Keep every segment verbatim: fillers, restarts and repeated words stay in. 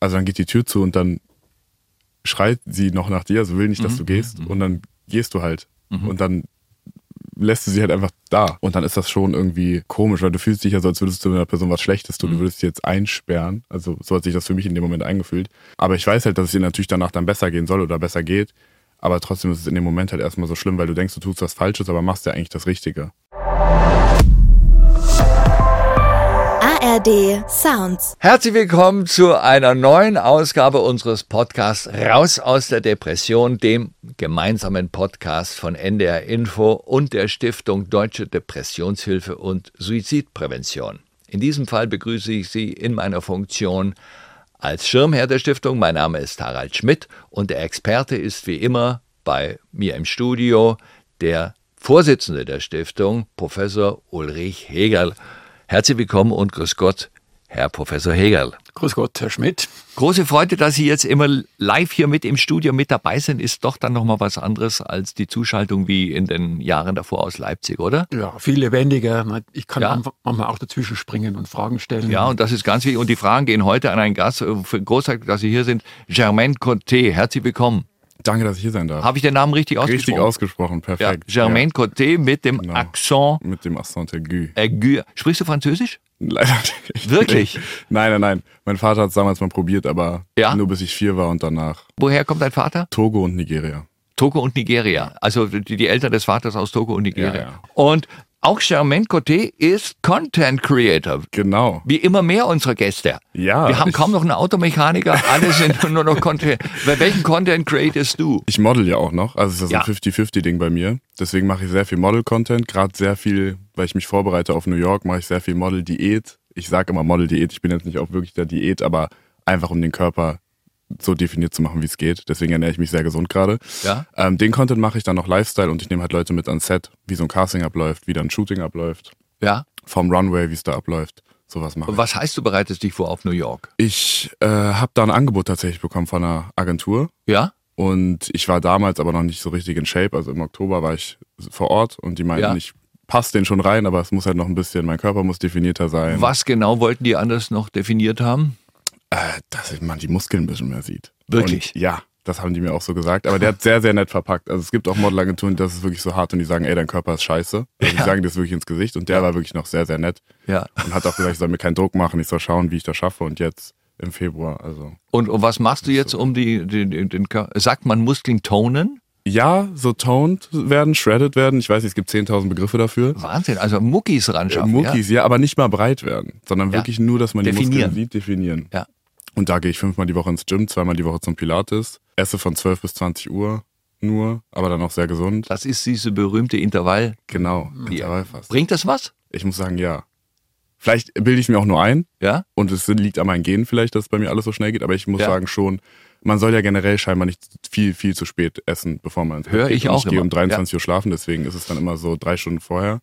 Also dann geht die Tür zu und dann schreit sie noch nach dir, also will nicht, dass mhm. du gehst. Und dann gehst du halt. Mhm. Und dann lässt du sie halt einfach da. Und dann ist das schon irgendwie komisch, weil du fühlst dich ja so, als würdest du einer Person was Schlechtes tun. Mhm. Du würdest sie jetzt einsperren. Also so hat sich das für mich in dem Moment eingefühlt. Aber ich weiß halt, dass es ihr natürlich danach dann besser gehen soll oder besser geht. Aber trotzdem ist es in dem Moment halt erstmal so schlimm, weil du denkst, du tust was Falsches, aber machst ja eigentlich das Richtige. A R D Sounds. Herzlich willkommen zu einer neuen Ausgabe unseres Podcasts Raus aus der Depression, dem gemeinsamen Podcast von N D R Info und der Stiftung Deutsche Depressionshilfe und Suizidprävention. In diesem Fall begrüße ich Sie in meiner Funktion als Schirmherr der Stiftung. Mein Name ist Harald Schmidt und der Experte ist wie immer bei mir im Studio der Vorsitzende der Stiftung, Professor Ulrich Hegerl. Herzlich willkommen und grüß Gott, Herr Professor Hegerl. Grüß Gott, Herr Schmidt. Große Freude, dass Sie jetzt immer live hier mit im Studio mit dabei sind, ist doch dann nochmal was anderes als die Zuschaltung wie in den Jahren davor aus Leipzig, oder? Ja, viel lebendiger. Ich kann ja. manchmal auch dazwischen springen und Fragen stellen. Ja, und das ist ganz wichtig. Und die Fragen gehen heute an einen Gast, für großartig, dass Sie hier sind, Germaine Coté. Herzlich willkommen. Danke, dass ich hier sein darf. Habe ich den Namen richtig ausgesprochen? Richtig ausgesprochen, perfekt. Ja, Germaine ja. Coté mit dem genau. Akzent. Mit dem Accent aigu. aigu. Sprichst du Französisch? Leider nicht. Wirklich? Nein, nein, nein. Mein Vater hat es damals mal probiert, aber ja? nur bis ich vier war und danach. Woher kommt dein Vater? Togo und Nigeria. Togo und Nigeria. Also die, die Eltern des Vaters aus Togo und Nigeria. Ja, ja. Und auch Germaine Coté ist Content Creator. Genau. Wie immer mehr unserer Gäste. Ja. Wir haben kaum noch einen Automechaniker, alle sind nur noch Content. Bei welchen Content createst du? Ich model ja auch noch, also es ist ja. ein fünfzig fünfzig Ding bei mir. Deswegen mache ich sehr viel Model-Content, gerade sehr viel, weil ich mich vorbereite auf New York, mache ich sehr viel Model-Diät. Ich sage immer Model-Diät, ich bin jetzt nicht auch wirklich der Diät, aber einfach um den Körper so definiert zu machen, wie es geht. Deswegen ernähre ich mich sehr gesund gerade. Ja. Ähm, den Content mache ich dann noch Lifestyle und ich nehme halt Leute mit ans Set, wie so ein Casting abläuft, wie dann ein Shooting abläuft. Ja. Vom Runway, wie es da abläuft. Sowas mache ich. Und was heißt, du bereitest dich vor auf New York? Ich äh, habe da ein Angebot tatsächlich bekommen von einer Agentur. Ja. Und ich war damals aber noch nicht so richtig in Shape. Also im Oktober war ich vor Ort und die meinten, ja. ich passe den schon rein, aber es muss halt noch ein bisschen, mein Körper muss definierter sein. Was genau wollten die anders noch definiert haben? Äh, dass man die Muskeln ein bisschen mehr sieht. Wirklich? Und ja, das haben die mir auch so gesagt. Aber der hat sehr, sehr nett verpackt. Also es gibt auch Modelagenturen, das ist wirklich so hart und die sagen, ey, dein Körper ist scheiße. Also ja. die sagen das wirklich ins Gesicht und der war wirklich noch sehr, sehr nett. Ja. Und hat auch gesagt, ich soll mir keinen Druck machen, ich soll schauen, wie ich das schaffe und jetzt im Februar. Also. Und, und was machst du jetzt, um die, die, den, den Körper, sagt man Muskeln tonen? Ja, so toned werden, shredded werden. Ich weiß nicht, es gibt zehntausend Begriffe dafür. Wahnsinn, also Muckis ran schaffen. Äh, Muckis, ja? ja, aber nicht mal breit werden, sondern ja. wirklich nur, dass man definieren. die Muskeln sieht, definieren. Ja. Und da gehe ich fünfmal die Woche ins Gym, zweimal die Woche zum Pilates, esse von zwölf bis zwanzig Uhr nur, aber dann auch sehr gesund. Das ist diese berühmte Intervall. Genau, Intervallfasten. Bringt das was? Ich muss sagen, ja. Vielleicht bilde ich es mir auch nur ein. Ja. Und es liegt an meinen Genen vielleicht, dass es bei mir alles so schnell geht, aber ich muss ja. sagen schon, man soll ja generell scheinbar nicht viel, viel zu spät essen, bevor man ins Bett Hör geht. ich und auch ich gehe immer. um dreiundzwanzig ja. Uhr schlafen, deswegen ist es dann immer so drei Stunden vorher.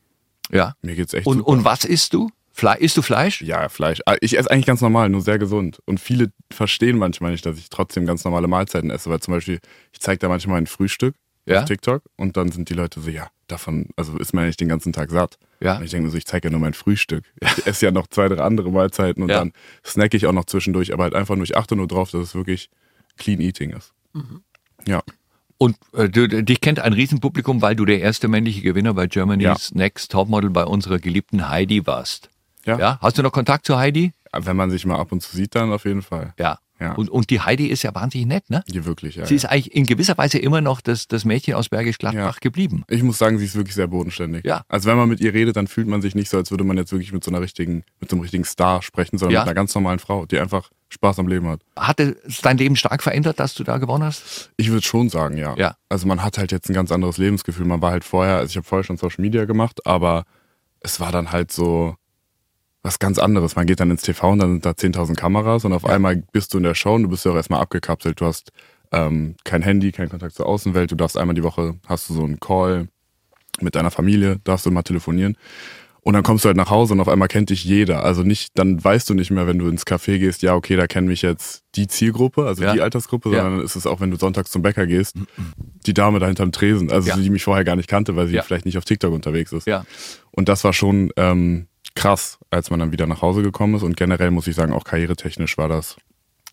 Ja. Mir geht's echt und, super. Und was isst du? Fle- isst du Fleisch? Ja, Fleisch. Ich esse eigentlich ganz normal, nur sehr gesund. Und viele verstehen manchmal nicht, dass ich trotzdem ganz normale Mahlzeiten esse, weil zum Beispiel, ich zeige da manchmal ein Frühstück ja? auf TikTok und dann sind die Leute so, ja, davon, also ist man ja nicht den ganzen Tag satt. Ja. Und ich denke mir so, ich zeige ja nur mein Frühstück. Ich esse ja noch zwei, drei andere Mahlzeiten und ja. dann snacke ich auch noch zwischendurch, aber halt einfach nur, ich achte nur drauf, dass es wirklich Clean Eating ist. Mhm. Ja. Und äh, du, dich kennt ein Riesenpublikum, weil du der erste männliche Gewinner bei Germany's ja. Next Topmodel bei unserer geliebten Heidi warst. Ja. ja. Hast du noch Kontakt zu Heidi? Wenn man sich mal ab und zu sieht, dann auf jeden Fall. Ja. ja. Und, und die Heidi ist ja wahnsinnig nett, ne? Ja, wirklich, ja. Sie ja. ist eigentlich in gewisser Weise immer noch das, das Mädchen aus Bergisch Gladbach ja. geblieben. Ich muss sagen, sie ist wirklich sehr bodenständig. Ja. Also wenn man mit ihr redet, dann fühlt man sich nicht so, als würde man jetzt wirklich mit so einer richtigen, mit so einem richtigen Star sprechen, sondern ja. mit einer ganz normalen Frau, die einfach Spaß am Leben hat. Hat es dein Leben stark verändert, dass du da gewonnen hast? Ich würde schon sagen, ja. ja. Also man hat halt jetzt ein ganz anderes Lebensgefühl. Man war halt vorher, also ich habe vorher schon Social Media gemacht, aber es war dann halt so was ganz anderes. Man geht dann ins T V und dann sind da zehntausend Kameras und auf ja. einmal bist du in der Show und du bist ja auch erstmal abgekapselt. Du hast ähm, kein Handy, keinen Kontakt zur Außenwelt. Du darfst einmal die Woche, hast du so einen Call mit deiner Familie, darfst du mal telefonieren. Und dann kommst du halt nach Hause und auf einmal kennt dich jeder. Also nicht, dann weißt du nicht mehr, wenn du ins Café gehst, ja, okay, da kennt mich jetzt die Zielgruppe, also ja. die Altersgruppe, ja. sondern ist es auch, wenn du sonntags zum Bäcker gehst, die Dame da hinterm Tresen, also ja. die mich vorher gar nicht kannte, weil sie ja. vielleicht nicht auf TikTok unterwegs ist. Ja. Und das war schon ähm, krass, als man dann wieder nach Hause gekommen ist. Und generell muss ich sagen, auch karrieretechnisch war das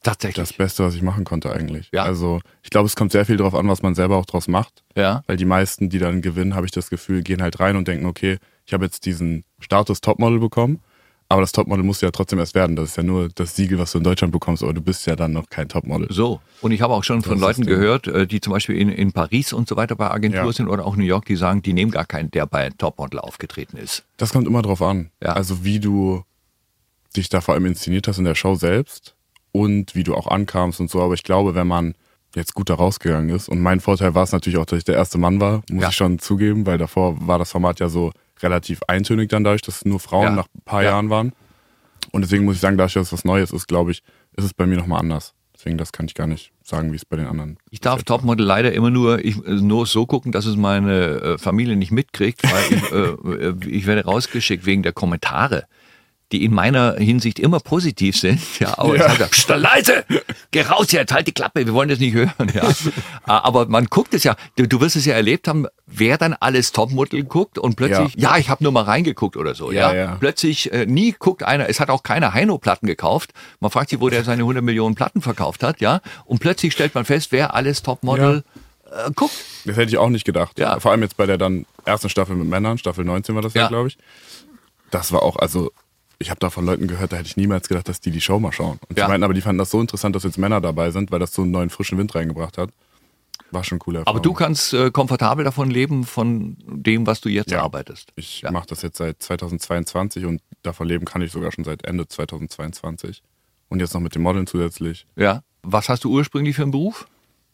Tatsächlich. das Beste, was ich machen konnte eigentlich. Ja. Also ich glaube, es kommt sehr viel darauf an, was man selber auch draus macht. Ja. Weil die meisten, die dann gewinnen, habe ich das Gefühl, gehen halt rein und denken, okay, ich habe jetzt diesen Status Topmodel bekommen, aber das Topmodel muss ja trotzdem erst werden. Das ist ja nur das Siegel, was du in Deutschland bekommst, aber du bist ja dann noch kein Topmodel. So. Und ich habe auch schon von Das ist Leuten das Ding. gehört, äh, die zum Beispiel in, in Paris und so weiter bei Agentur Ja. sind oder auch New York, die sagen, die nehmen gar keinen, der bei Topmodel aufgetreten ist. Das kommt immer drauf an. Ja. Also wie du dich da vor allem inszeniert hast in der Show selbst und wie du auch ankamst und so. Aber ich glaube, wenn man jetzt gut da rausgegangen ist, und mein Vorteil war es natürlich auch, dass ich der erste Mann war, muss Ja. ich schon zugeben, weil davor war das Format ja so relativ eintönig dann dadurch, dass es nur Frauen Ja. nach ein paar Ja. Jahren waren. Und deswegen muss ich sagen, dadurch, dass es was Neues ist, glaube ich, ist es bei mir nochmal anders. Deswegen, das kann ich gar nicht sagen, wie es bei den anderen Ich darf ist. Topmodel leider immer nur, ich, nur so gucken, dass es meine äh, Familie nicht mitkriegt, weil ich, äh, äh, ich werde rausgeschickt wegen der Kommentare, die in meiner Hinsicht immer positiv sind. Ja, aber Ja. ich sage, pst, leise, geh raus jetzt, halt die Klappe, wir wollen das nicht hören. Ja. Aber man guckt es ja, du, du wirst es ja erlebt haben, wer dann alles Topmodel guckt und plötzlich, ja, Ja. ich habe nur mal reingeguckt oder so. Ja, Ja, ja. Plötzlich, äh, nie guckt einer, es hat auch keiner Heino-Platten gekauft. Man fragt sich, wo der seine hundert Millionen Platten verkauft hat, ja. Und plötzlich stellt man fest, wer alles Topmodel äh, guckt. Das hätte ich auch nicht gedacht. Ja. Vor allem jetzt bei der dann ersten Staffel mit Männern, Staffel neunzehn war das ja, Ja. glaube ich. Das war auch, also ich habe da von Leuten gehört, da hätte ich niemals gedacht, dass die die Show mal schauen. Und Ja. die meinten, aber die fanden das so interessant, dass jetzt Männer dabei sind, weil das so einen neuen frischen Wind reingebracht hat. War schon cool. Aber du kannst äh, komfortabel davon leben, von dem, was du jetzt Ja. arbeitest. Ich Ja. mache das jetzt seit zweitausendzweiundzwanzig und davon leben kann ich sogar schon seit Ende zweitausendzweiundzwanzig. Und jetzt noch mit dem Modeln zusätzlich. Ja. Was hast du ursprünglich für einen Beruf?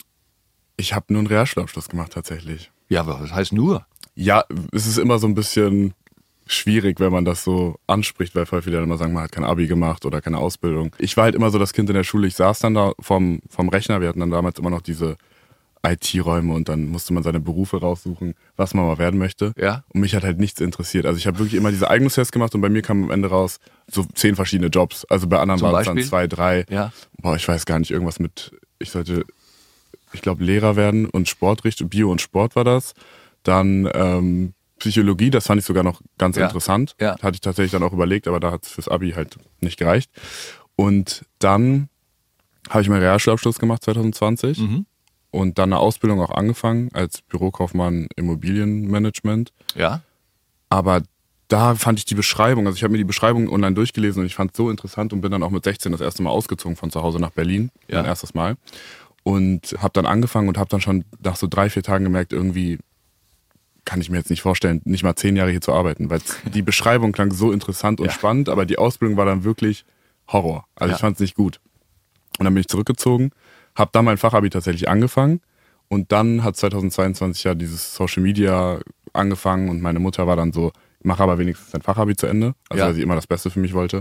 Ich habe nur einen Realschulabschluss gemacht tatsächlich. Ja, aber was heißt nur? Ja, es ist immer so ein bisschen schwierig, wenn man das so anspricht, weil voll viele dann immer sagen, man hat kein Abi gemacht oder keine Ausbildung. Ich war halt immer so das Kind in der Schule, ich saß dann da vom, vom Rechner, wir hatten dann damals immer noch diese I T-Räume und dann musste man seine Berufe raussuchen, was man mal werden möchte. Ja. Und mich hat halt nichts interessiert. Also ich habe wirklich immer diese Eignungstests gemacht und bei mir kam am Ende raus so zehn verschiedene Jobs. Also bei anderen Zum waren es dann Beispiel? zwei, drei. Ja. Boah, ich weiß gar nicht, irgendwas mit, ich sollte, ich glaube Lehrer werden und Sportrichtung, Bio und Sport war das. Dann ähm, Psychologie, das fand ich sogar noch ganz Ja. interessant. Ja. Hatte ich tatsächlich dann auch überlegt, aber da hat es fürs Abi halt nicht gereicht. Und dann habe ich meinen Realschulabschluss gemacht zweitausendzwanzig Mhm. und dann eine Ausbildung auch angefangen als Bürokaufmann Immobilienmanagement. Ja. Aber da fand ich die Beschreibung, also ich habe mir die Beschreibung online durchgelesen und ich fand es so interessant und bin dann auch mit sechzehn das erste Mal ausgezogen von zu Hause nach Berlin, Ja. mein erstes Mal. Und habe dann angefangen und habe dann schon nach so drei, vier Tagen gemerkt, irgendwie kann ich mir jetzt nicht vorstellen, nicht mal zehn Jahre hier zu arbeiten, weil die Beschreibung klang so interessant und Ja. spannend, aber die Ausbildung war dann wirklich Horror. Also Ja. ich fand es nicht gut. Und dann bin ich zurückgezogen, habe dann mein Fachabi tatsächlich angefangen und dann hat zweitausendzweiundzwanzig ja dieses Social Media angefangen und meine Mutter war dann so, mach aber wenigstens dein Fachabi zu Ende, also Ja. weil sie immer das Beste für mich wollte.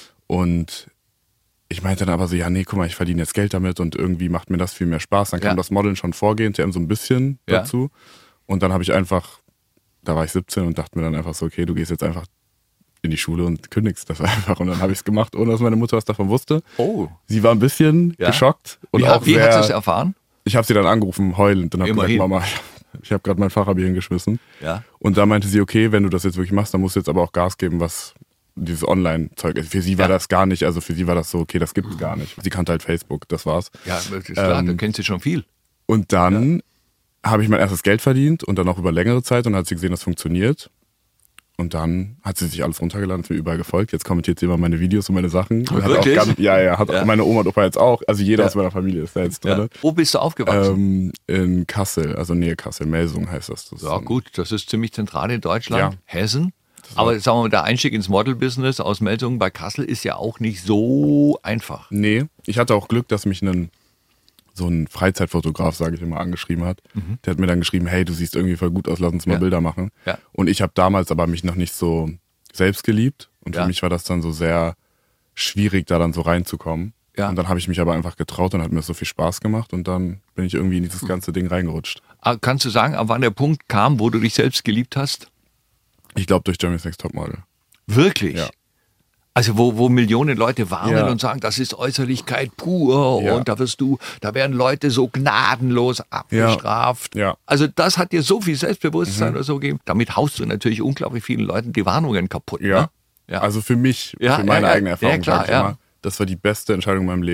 Und ich meinte dann aber so, ja nee, guck mal, ich verdiene jetzt Geld damit und irgendwie macht mir das viel mehr Spaß. Dann kam Ja. das Modeln schon vorgehend, T M so ein bisschen Ja. dazu. Und dann habe ich einfach, da war ich siebzehn und dachte mir dann einfach so, okay, du gehst jetzt einfach in die Schule und kündigst das einfach. Und dann habe ich es gemacht, ohne dass meine Mutter was davon wusste. Oh. Sie war ein bisschen Ja. geschockt. Und Wie, auch hat- wie sehr, hast du es erfahren? ich habe sie dann angerufen, heulend, und habe gesagt, Immerhin. Mama, ich habe gerade mein Fachabi hingeschmissen. Ja. Und da meinte sie, okay, wenn du das jetzt wirklich machst, dann musst du jetzt aber auch Gas geben, was dieses Online-Zeug ist. Für sie war Ja. das gar nicht, also für sie war das so, okay, das gibt's gar nicht. Sie kannte halt Facebook, das war's. Ja, das ist klar, Ähm, du kennst sie schon viel. Und dann habe ich mein erstes Geld verdient und dann auch über längere Zeit und dann hat sie gesehen, das funktioniert. Und dann hat sie sich alles runtergeladen, ist mir überall gefolgt. Jetzt kommentiert sie immer meine Videos und meine Sachen. Und hat Wirklich? Auch ganz, ja, ja, hat Ja. meine Oma und Opa jetzt auch. Also jeder Ja. aus meiner Familie ist da jetzt Ja. drin. Wo bist du aufgewachsen? Ähm, in Kassel, also Nähe Kassel, Melsung heißt das. das ist Ja ein- gut, das ist ziemlich zentral in Deutschland. Ja. Hessen. Aber sagen wir mal, der Einstieg ins Model-Business aus Melsungen bei Kassel ist ja auch nicht so einfach. Nee, ich hatte auch Glück, dass mich ein, so ein Freizeitfotograf, sage ich immer, angeschrieben hat. Der hat mir dann geschrieben, hey, du siehst irgendwie voll gut aus, lass uns mal Ja. Bilder machen. Ja. Und ich habe damals aber mich noch nicht so selbst geliebt. Und Ja. für mich war das dann so sehr schwierig, da dann so reinzukommen. Ja. Und dann habe ich mich aber einfach getraut und hat mir so viel Spaß gemacht. Und dann bin ich irgendwie in dieses ganze Ding reingerutscht. Ah, kannst du sagen, ab wann der Punkt kam, wo du dich selbst geliebt hast? Ich glaube durch Germany's Next Topmodel. Wirklich? Ja. Also wo, wo Millionen Leute warnen Ja. und sagen, das ist Äußerlichkeit pur Ja. und da wirst du, da werden Leute so gnadenlos abgestraft. Ja. Also das hat dir so viel Selbstbewusstsein oder so gegeben. Damit haust du natürlich unglaublich vielen Leuten die Warnungen kaputt. Ja. Ne? Ja. Also für mich, Ja, für meine ja, ja. eigene Erfahrung, Ja, klar, sage ich ja. immer, das war die beste Entscheidung in meinem Leben.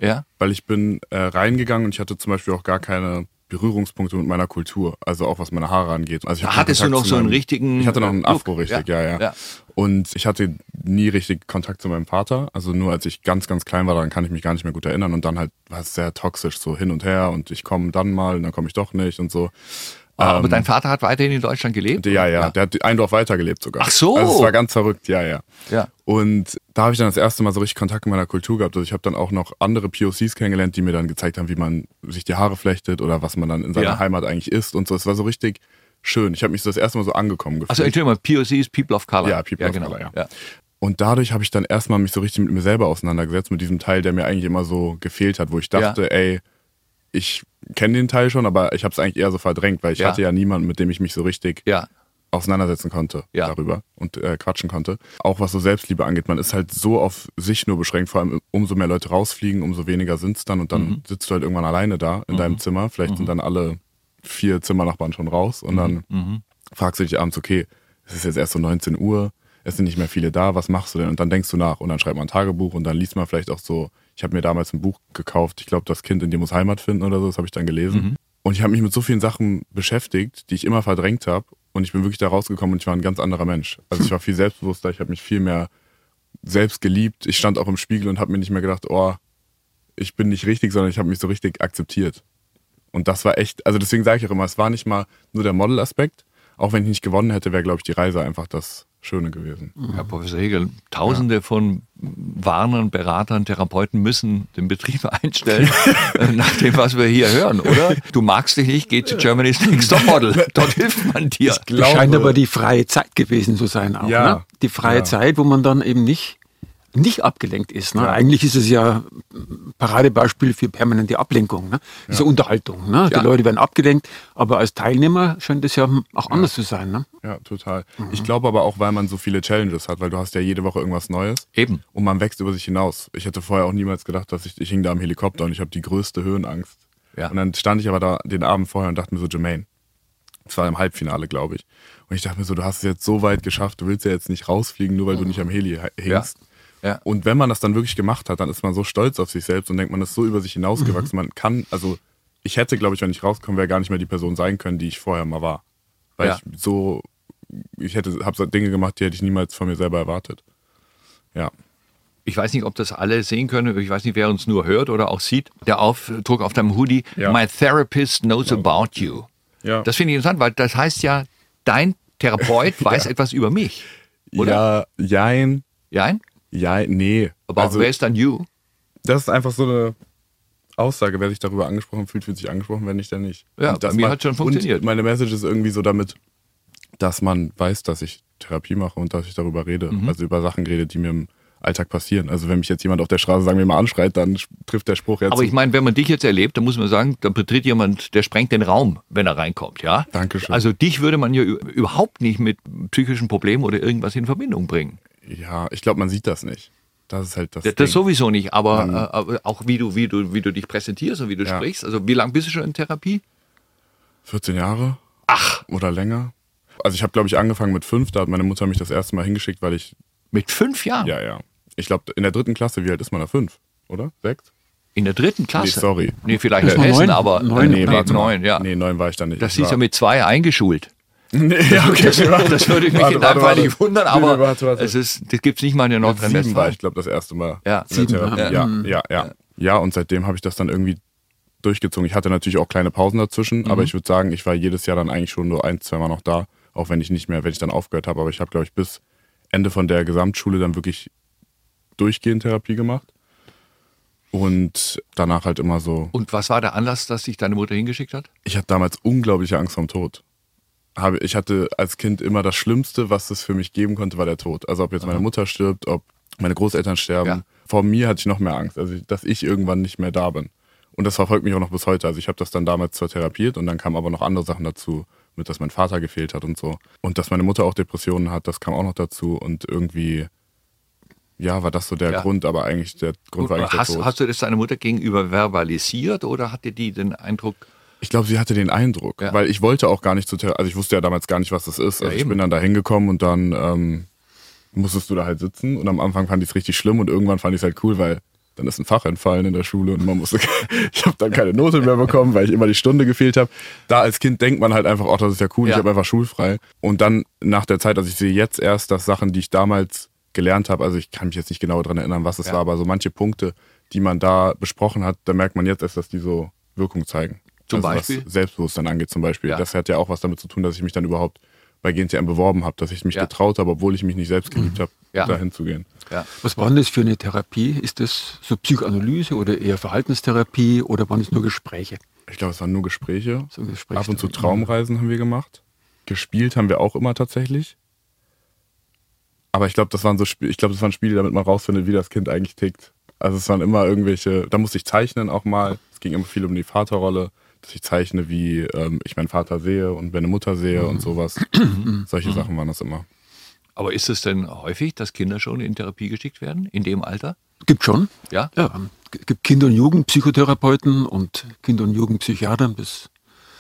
Ja. Weil ich bin äh, reingegangen und ich hatte zum Beispiel auch gar keine Berührungspunkte mit meiner Kultur, also auch was meine Haare angeht. Also ich Da hatte hattest du Kontakt noch zu so einen meinem, richtigen Ich hatte noch einen Look. Afro, richtig, ja. Ja, ja, ja. Und ich hatte nie richtig Kontakt zu meinem Vater. Also nur als ich ganz, ganz klein war, daran kann ich mich gar nicht mehr gut erinnern. Und dann halt war es sehr toxisch, so hin und her. Und ich komme dann mal und dann komme ich doch nicht und so. Aber Ähm, dein Vater hat weiterhin in Deutschland gelebt? Ja, ja, der hat ein Dorf weitergelebt sogar. Ach so. Also es war ganz verrückt, ja, ja. Ja. Und da habe ich dann das erste Mal so richtig Kontakt mit meiner Kultur gehabt. Also ich habe dann auch noch andere P O Cs kennengelernt, die mir dann gezeigt haben, wie man sich die Haare flechtet oder was man dann in seiner Ja. Heimat eigentlich isst und so. Es war so richtig schön. Ich habe mich so das erste Mal so angekommen gefühlt. Also Entschuldigung mal, P O C ist People of Color. Ja, People of genau. Color, ja. ja. Und dadurch habe ich dann erstmal mich so richtig mit mir selber auseinandergesetzt, mit diesem Teil, der mir eigentlich immer so gefehlt hat, wo ich dachte, Ja. ey, ich kenne den Teil schon, aber ich habe es eigentlich eher so verdrängt, weil ich Ja. hatte ja niemanden, mit dem ich mich so richtig Ja. auseinandersetzen konnte Ja. darüber und äh, quatschen konnte. Auch was so Selbstliebe angeht, man ist halt so auf sich nur beschränkt, vor allem umso mehr Leute rausfliegen, umso weniger sind's dann und dann Mhm. sitzt du halt irgendwann alleine da in Mhm. deinem Zimmer, vielleicht Mhm. sind dann alle vier Zimmernachbarn schon raus und dann Mhm. fragst du dich abends, okay, es ist jetzt erst so neunzehn Uhr, es sind nicht mehr viele da, was machst du denn? Und dann denkst du nach und dann schreibt man ein Tagebuch und dann liest man vielleicht auch so, ich habe mir damals ein Buch gekauft, ich glaube, das Kind in dir muss Heimat finden oder so, das habe ich dann gelesen. Mhm. Und ich habe mich mit so vielen Sachen beschäftigt, die ich immer verdrängt habe und ich bin wirklich da rausgekommen und ich war ein ganz anderer Mensch. Also ich war viel selbstbewusster, ich habe mich viel mehr selbst geliebt. Ich stand auch im Spiegel und habe mir nicht mehr gedacht, oh, ich bin nicht richtig, sondern ich habe mich so richtig akzeptiert. Und das war echt, also deswegen sage ich auch immer, es war nicht mal nur der Model-Aspekt. Auch wenn ich nicht gewonnen hätte, wäre, glaube ich, die Reise einfach das Schöne gewesen. Herr Professor Hegel, Tausende ja. von Warnern, Beratern, Therapeuten müssen den Betrieb einstellen, nach dem, was wir hier hören, oder? Du magst dich nicht, geh zu Germany's Next Topmodel. Dort hilft man dir. Das scheint aber die freie Zeit gewesen zu sein auch. Ja. Ne? Die freie Ja. Zeit, wo man dann eben nicht nicht abgelenkt ist. Ne? Ja. Eigentlich ist es ja ein Paradebeispiel für permanente Ablenkung. Ne? Das ist ja Unterhaltung. Ne? Ja. Die Leute werden abgelenkt, aber als Teilnehmer scheint es ja auch anders zu sein. Ne? Ja, total. Ich glaube aber auch, weil man so viele Challenges hat, weil du hast ja jede Woche irgendwas Neues. Eben. Und man wächst über sich hinaus. Ich hätte vorher auch niemals gedacht, dass ich, ich hing da am Helikopter und ich habe die größte Höhenangst. Ja. Und dann stand ich aber da den Abend vorher und dachte mir so, Jermaine, das war im Halbfinale, glaube ich. Und ich dachte mir so, du hast es jetzt so weit geschafft, du willst ja jetzt nicht rausfliegen, nur weil du nicht am Heli hängst. Ja. Ja. Und wenn man das dann wirklich gemacht hat, dann ist man so stolz auf sich selbst und denkt, man ist so über sich hinausgewachsen. Man kann, also ich hätte, glaube ich, wenn ich rauskomme, wäre gar nicht mehr die Person sein können, die ich vorher mal war. Weil Ja. ich so, ich hätte, habe so Dinge gemacht, die hätte ich niemals von mir selber erwartet. Ja. Ich weiß nicht, ob das alle sehen können. Ich weiß nicht, wer uns nur hört oder auch sieht. Der Aufdruck auf deinem Hoodie, Ja. My therapist knows about you. Ja. Das finde ich interessant, weil das heißt ja, dein Therapeut weiß etwas über mich. Oder? Ja, jein, Ja? ja, nee. Aber Also, wer ist dann you? das ist einfach so eine Aussage. Wer sich darüber angesprochen fühlt, fühlt sich angesprochen, wenn nicht, dann nicht. Ja, Und dass bei mir man- hat schon funktioniert. Und meine Message ist irgendwie so damit, dass man weiß, dass ich Therapie mache und dass ich darüber rede. Mhm. Also über Sachen rede, die mir im Alltag passieren. Also wenn mich jetzt jemand auf der Straße, sagen wir mal, anschreit, dann trifft der Spruch jetzt. Aber ich meine, wenn man dich jetzt erlebt, dann muss man sagen, dann betritt jemand, der sprengt den Raum, wenn er reinkommt, ja? Dankeschön. Also dich würde man ja ü- überhaupt nicht mit psychischen Problemen oder irgendwas in Verbindung bringen. Ja, ich glaube, man sieht das nicht. Das ist halt das. Das, Ding. das sowieso nicht, aber, Man- äh, aber auch wie du, wie du, wie du dich präsentierst und wie du Ja. sprichst. Also wie lange bist du schon in Therapie? vierzehn Jahre Ach, oder länger. Also ich habe, glaube ich, angefangen mit fünf. Da hat meine Mutter mich das erste Mal hingeschickt, weil ich, mit fünf Jahren? ja, ja. Ich glaube, in der dritten Klasse, wie alt ist man da? Fünf, oder? Sechs? In der dritten Klasse? Nee, sorry. Nee, vielleicht Das in war Hessen, neun. aber Neun, nee, nee, warte mal. neun, ja. Nee, neun war ich dann nicht. Das Ich ist war- ja mit zwei eingeschult. Nee, ja, okay. Das, das würde ich mich Warte, in deinem warte, Fall warte. nicht wundern, Nee, aber nee, warte, warte. es ist, das gibt's nicht mal in Mit sieben war Nordrhein-Westfalen. ich, glaube das erste Mal. Ja. in der Sieben, Therapie. ja. Ja, ja, ja. Ja, und seitdem habe ich das dann irgendwie durchgezogen. Ich hatte natürlich auch kleine Pausen dazwischen, Mhm. aber ich würde sagen, ich war jedes Jahr dann eigentlich schon nur ein, zwei Mal noch da, auch wenn ich nicht mehr, wenn ich dann aufgehört habe. Aber ich habe, glaube ich, bis Ende von der Gesamtschule dann wirklich durchgehend Therapie gemacht. Und danach halt immer so. Und was war der Anlass, dass dich deine Mutter hingeschickt hat? Ich hatte damals unglaubliche Angst vorm Tod. Habe, ich hatte als Kind immer das Schlimmste, was es für mich geben konnte, war der Tod. Also ob jetzt meine Mutter stirbt, ob meine Großeltern sterben. Ja. Vor mir hatte ich noch mehr Angst, also dass ich irgendwann nicht mehr da bin. Und das verfolgt mich auch noch bis heute. Also ich habe das dann damals zwar therapiert und dann kamen aber noch andere Sachen dazu, mit dass mein Vater gefehlt hat und so. Und dass meine Mutter auch Depressionen hat, das kam auch noch dazu. Und irgendwie, ja, war das so der Ja. Grund, aber eigentlich der Grund war eigentlich hast, der Tod. hast du das deiner Mutter gegenüber verbalisiert oder hatte die den Eindruck, Ich glaube, sie hatte den Eindruck, Ja. weil ich wollte auch gar nicht zu Therapie, also ich wusste ja damals gar nicht, was das ist. Ja, Also ich eben. bin dann da hingekommen und dann ähm, musstest du da halt sitzen und am Anfang fand ich es richtig schlimm und irgendwann fand ich es halt cool, weil dann ist ein Fach entfallen in der Schule und man musste, ich habe dann keine Note mehr bekommen, weil ich immer die Stunde gefehlt habe. Da als Kind denkt man halt einfach, oh, das ist ja cool, ja. ich habe einfach schulfrei. Und dann nach der Zeit, also ich sehe jetzt erst, dass Sachen, die ich damals gelernt habe, also ich kann mich jetzt nicht genau daran erinnern, was es ja. war, aber so manche Punkte, die man da besprochen hat, da merkt man jetzt erst, dass die so Wirkung zeigen. Zum also Beispiel? Was Selbstbewusstsein angeht zum Beispiel. Ja. Das hat ja auch was damit zu tun, dass ich mich dann überhaupt bei G N T M beworben habe, dass ich mich ja. getraut habe, obwohl ich mich nicht selbst geliebt habe, ja. da hinzugehen. Ja. Was war denn das für eine Therapie? Ist das so Psychoanalyse oder eher Verhaltenstherapie oder waren es nur Gespräche? Ich glaube, es waren nur Gespräche. So Gespräche. Ab und zu Traumreisen haben wir gemacht. Gespielt haben wir auch immer tatsächlich. Aber ich glaube, das waren so Sp- ich glaube, das waren Spiele, damit man rausfindet, wie das Kind eigentlich tickt. Also es waren immer irgendwelche, da musste ich zeichnen auch mal. Es ging immer viel um die Vaterrolle, dass ich zeichne, wie ähm, ich meinen Vater sehe und meine Mutter sehe und sowas. Solche Sachen waren das immer. Aber ist es denn häufig, dass Kinder schon in Therapie geschickt werden, in dem Alter? Gibt schon. Ja? Ja, es gibt Kinder- und Jugendpsychotherapeuten und Kinder- und Jugendpsychiater. Das,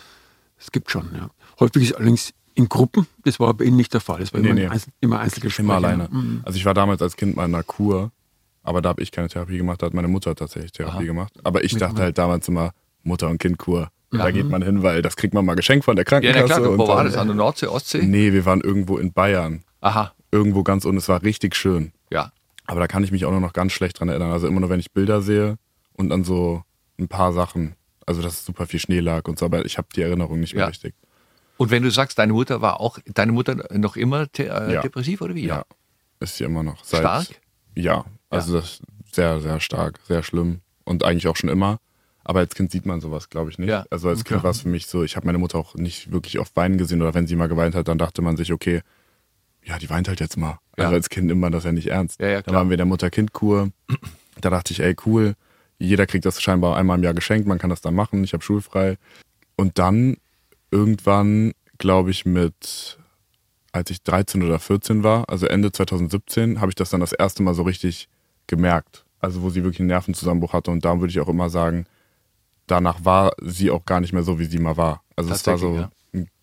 das gibt schon, ja. Häufig ist allerdings in Gruppen, das war bei Ihnen nicht der Fall. Es war nee, immer, nee. Einzel- immer Einzelgespräche. Immer alleine. Mhm. Also ich war damals als Kind mal in einer Kur, aber da habe ich keine Therapie gemacht, da hat meine Mutter tatsächlich Therapie Aha. gemacht. Aber ich dachte halt damals immer, Mutter- und Kindkur. Ja. Da geht man hin, weil das kriegt man mal geschenkt von der Krankenkasse. Ja, na klar. Wo und war dann, das? An der Nordsee, Ostsee? Nee, wir waren irgendwo in Bayern. Aha. Irgendwo ganz unten. Es war richtig schön. Ja. Aber da kann ich mich auch nur noch ganz schlecht dran erinnern. Also immer nur, wenn ich Bilder sehe und dann so ein paar Sachen. Also, dass super viel Schnee lag und so. Aber ich habe die Erinnerung nicht mehr ja. richtig. Und wenn du sagst, deine Mutter war auch, deine Mutter noch immer te- äh, ja. depressiv oder wie? Ja. ja, ist sie immer noch. Seit, stark? Ja, also ja. das ist sehr, sehr stark, sehr schlimm. Und eigentlich auch schon immer. Aber als Kind sieht man sowas, glaube ich, nicht. Ja. Also als Kind ja. war es für mich so, ich habe meine Mutter auch nicht wirklich oft weinen gesehen. Oder wenn sie mal geweint hat, dann dachte man sich, okay, ja, die weint halt jetzt mal. Ja. Also als Kind nimmt man das ja nicht ernst. Ja, ja, dann waren wir in der Mutter-Kind-Kur. Da dachte ich, ey, cool. Jeder kriegt das scheinbar einmal im Jahr geschenkt. Man kann das dann machen. Ich habe schulfrei. Und dann irgendwann, glaube ich, mit, als ich dreizehn oder vierzehn war, also Ende zwanzig siebzehn, habe ich das dann das erste Mal so richtig gemerkt. Also wo sie wirklich einen Nervenzusammenbruch hatte. Und da würde ich auch immer sagen, danach war sie auch gar nicht mehr so, wie sie mal war. Also es war so, ja.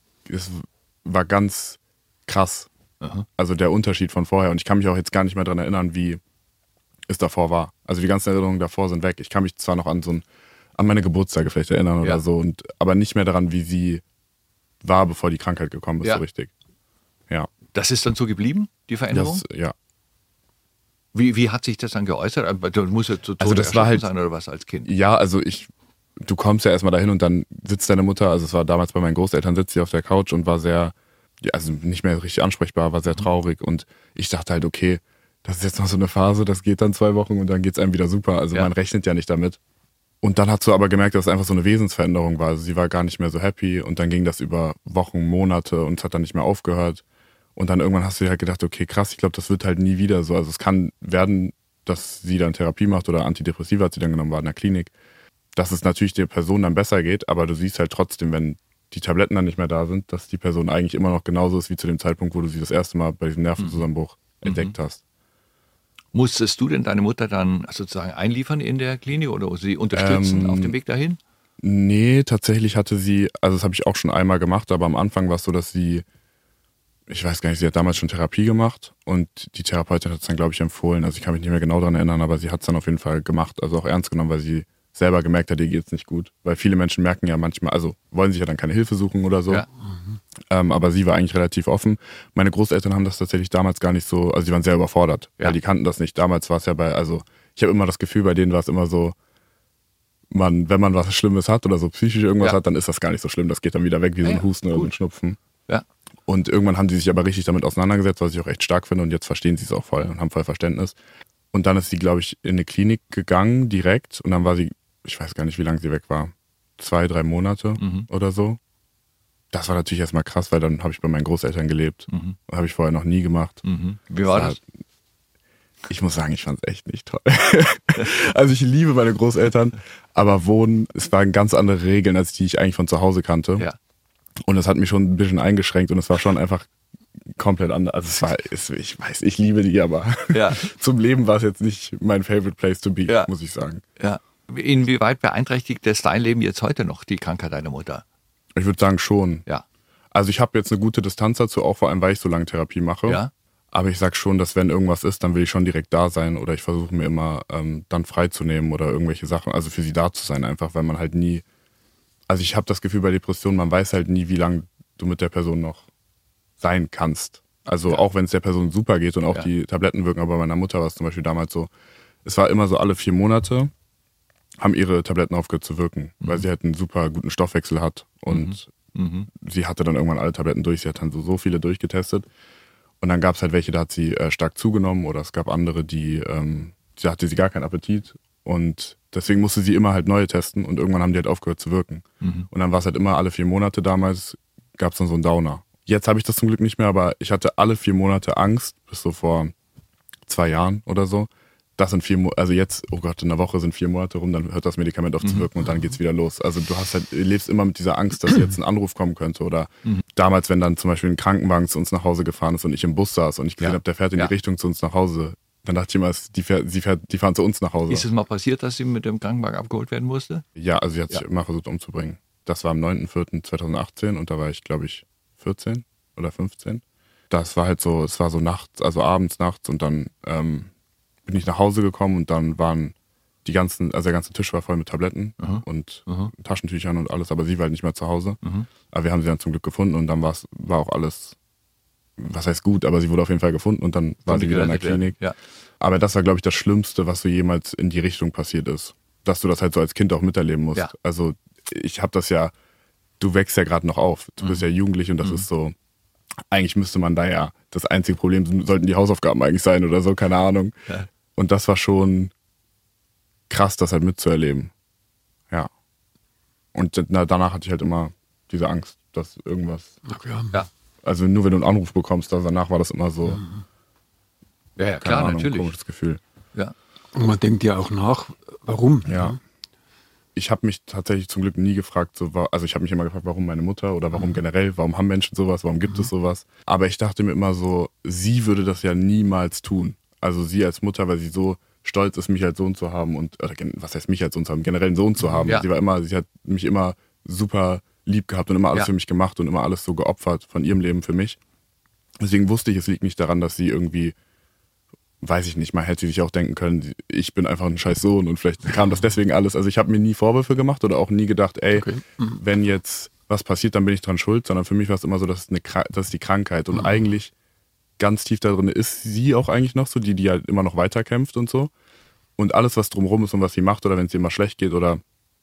es war ganz krass. Aha. Also der Unterschied von vorher. Und ich kann mich auch jetzt gar nicht mehr daran erinnern, wie es davor war. Also die ganzen Erinnerungen davor sind weg. Ich kann mich zwar noch an so ein, an meine Geburtstage vielleicht erinnern oder ja. so, und, aber nicht mehr daran, wie sie war, bevor die Krankheit gekommen ist, ja. so richtig. Ja. Das ist dann so geblieben, die Veränderung? Das, ja. Wie, wie hat sich das dann geäußert? Du musst ja zu Tode also das war halt, sein oder was als Kind? Ja, also ich, du kommst ja erstmal dahin und dann sitzt deine Mutter, also es war damals bei meinen Großeltern, sitzt sie auf der Couch und war sehr, ja, also nicht mehr richtig ansprechbar, war sehr traurig, und ich dachte halt, okay, das ist jetzt noch so eine Phase, das geht dann zwei Wochen und dann geht's einem wieder super. Also ja. man rechnet ja nicht damit. Und dann hast du aber gemerkt, dass es einfach so eine Wesensveränderung war. Also sie war gar nicht mehr so happy, und dann ging das über Wochen, Monate und es hat dann nicht mehr aufgehört. Und dann irgendwann hast du dir halt gedacht, okay, krass, ich glaube, das wird halt nie wieder so. Also es kann werden, dass sie dann Therapie macht oder Antidepressiva hat sie dann genommen, war in der Klinik. Dass es natürlich der Person dann besser geht, aber du siehst halt trotzdem, wenn die Tabletten dann nicht mehr da sind, dass die Person eigentlich immer noch genauso ist wie zu dem Zeitpunkt, wo du sie das erste Mal bei diesem Nervenzusammenbruch mhm. entdeckt hast. Musstest du denn deine Mutter dann sozusagen einliefern in der Klinik oder sie unterstützen ähm, auf dem Weg dahin? Nee, tatsächlich hatte sie, also das habe ich auch schon einmal gemacht, aber am Anfang war es so, dass sie, ich weiß gar nicht, sie hat damals schon Therapie gemacht und die Therapeutin hat es dann, glaube ich, empfohlen. Also ich kann mich nicht mehr genau daran erinnern, aber sie hat es dann auf jeden Fall gemacht, also auch ernst genommen, weil sie selber gemerkt hat, ihr geht's nicht gut. Weil viele Menschen merken ja manchmal, also wollen sich ja dann keine Hilfe suchen oder so. Ja. Mhm. Ähm, aber sie war eigentlich relativ offen. Meine Großeltern haben das tatsächlich damals gar nicht so, also sie waren sehr überfordert. Ja, die kannten das nicht. Damals war es ja bei, also ich habe immer das Gefühl, bei denen war es immer so, man, wenn man was Schlimmes hat oder so psychisch irgendwas ja. hat, dann ist das gar nicht so schlimm. Das geht dann wieder weg wie ja, so ein Husten gut. oder so ein Schnupfen. Ja. Und irgendwann haben die sich aber richtig damit auseinandergesetzt, was ich auch echt stark finde, und jetzt verstehen sie es auch voll und haben voll Verständnis. Und dann ist sie, glaube ich, in eine Klinik gegangen direkt, und dann war sie, ich weiß gar nicht, wie lange sie weg war, zwei, drei Monate mhm. oder so. Das war natürlich erstmal krass, weil dann habe ich bei meinen Großeltern gelebt. Mhm. Habe ich vorher noch nie gemacht. Mhm. Wie war das? War, ich muss sagen, ich fand es echt nicht toll. Also ich liebe meine Großeltern, aber wohnen, es waren ganz andere Regeln, als die ich eigentlich von zu Hause kannte. Ja. Und das hat mich schon ein bisschen eingeschränkt, und es war schon einfach komplett anders. Also es war, es, ich weiß, ich liebe die, aber ja. zum Leben war es jetzt nicht mein favorite place to be, ja. muss ich sagen. Ja. Inwieweit beeinträchtigt das dein Leben jetzt heute noch, die Krankheit deiner Mutter? Ich würde sagen schon. Ja. Also ich habe jetzt eine gute Distanz dazu, auch vor allem, weil ich so lange Therapie mache. Ja. Aber ich sag schon, dass wenn irgendwas ist, dann will ich schon direkt da sein oder ich versuche mir immer ähm, dann freizunehmen oder irgendwelche Sachen, also für sie da zu sein einfach, weil man halt nie, also ich habe das Gefühl bei Depressionen, man weiß halt nie, wie lange du mit der Person noch sein kannst. Also ja. auch wenn es der Person super geht und auch ja. die Tabletten wirken, aber bei meiner Mutter war es zum Beispiel damals so, es war immer so alle vier Monate haben ihre Tabletten aufgehört zu wirken, mhm. weil sie halt einen super guten Stoffwechsel hat und mhm. sie hatte dann irgendwann alle Tabletten durch, sie hat dann so, so viele durchgetestet. Und dann gab es halt welche, da hat sie äh, stark zugenommen oder es gab andere, die, ähm, da hatte sie gar keinen Appetit und deswegen musste sie immer halt neue testen und irgendwann haben die halt aufgehört zu wirken. Mhm. Und dann war es halt immer alle vier Monate damals, gab es dann so einen Downer. Jetzt habe ich das zum Glück nicht mehr, aber ich hatte alle vier Monate Angst, bis so vor zwei Jahren oder so. Das sind vier Mo- also jetzt, oh Gott, in einer Woche sind vier Monate rum, dann hört das Medikament auf mhm. zu wirken und dann geht's wieder los. Also du hast halt, lebst immer mit dieser Angst, dass jetzt ein Anruf kommen könnte oder mhm. damals, wenn dann zum Beispiel ein Krankenwagen zu uns nach Hause gefahren ist und ich im Bus saß und ich gesehen ja. habe, der fährt in ja. die Richtung zu uns nach Hause, dann dachte ich immer, die, fährt, sie fährt, die fahren zu uns nach Hause. Ist es mal passiert, dass sie mit dem Krankenwagen abgeholt werden musste? Ja, also sie hat sich ja. immer versucht umzubringen. Das war am neunten vierten zweitausendachtzehn und da war ich, glaube ich, vierzehn oder fünfzehn. Das war halt so, es war so nachts, also abends, nachts und dann ähm, bin ich nach Hause gekommen und dann waren die ganzen, also der ganze Tisch war voll mit Tabletten Aha. und Aha. Taschentüchern und alles, aber sie war halt nicht mehr zu Hause. Aha. Aber wir haben sie dann zum Glück gefunden und dann war's, war auch alles, was heißt gut, aber sie wurde auf jeden Fall gefunden und dann war sie wieder in der Klinik. Ja. Aber das war, glaube ich, das Schlimmste, was so jemals in die Richtung passiert ist. Dass du das halt so als Kind auch miterleben musst. Ja. Also ich habe das ja, du wächst ja gerade noch auf, du mhm. bist ja jugendlich und das mhm. ist so, eigentlich müsste man da ja, das einzige Problem sollten die Hausaufgaben eigentlich sein oder so, keine Ahnung. Ja. Und das war schon krass, das halt mitzuerleben. Ja. Und na, danach hatte ich halt immer diese Angst, dass irgendwas... Okay. Ja. Also nur wenn du einen Anruf bekommst, also danach war das immer so... Mhm. Ja, ja, klar, Ahnung, natürlich. Ein komisches Gefühl. Ja. Und man denkt ja auch nach, warum? Ja. Ich habe mich tatsächlich zum Glück nie gefragt, so, also ich habe mich immer gefragt, warum meine Mutter oder warum mhm. generell, warum haben Menschen sowas, warum gibt mhm. es sowas? Aber ich dachte mir immer so, sie würde das ja niemals tun. Also sie als Mutter, weil sie so stolz ist, mich als Sohn zu haben und, oder was heißt mich als Sohn zu haben, generell einen Sohn zu haben. Ja. Sie war immer, sie hat mich immer super lieb gehabt und immer alles ja. für mich gemacht und immer alles so geopfert von ihrem Leben für mich. Deswegen wusste ich, es liegt nicht daran, dass sie irgendwie, weiß ich nicht, mal hätte sie sich auch denken können, ich bin einfach ein scheiß Sohn und vielleicht kam das deswegen alles. Also ich habe mir nie Vorwürfe gemacht oder auch nie gedacht, ey, okay. mhm. wenn jetzt was passiert, dann bin ich dran schuld, sondern für mich war es immer so, das ist, eine, das ist die Krankheit und mhm. eigentlich ganz tief da drin ist sie auch eigentlich noch so, die, die halt immer noch weiterkämpft und so. Und alles, was drumherum ist und was sie macht oder wenn es ihr immer schlecht geht oder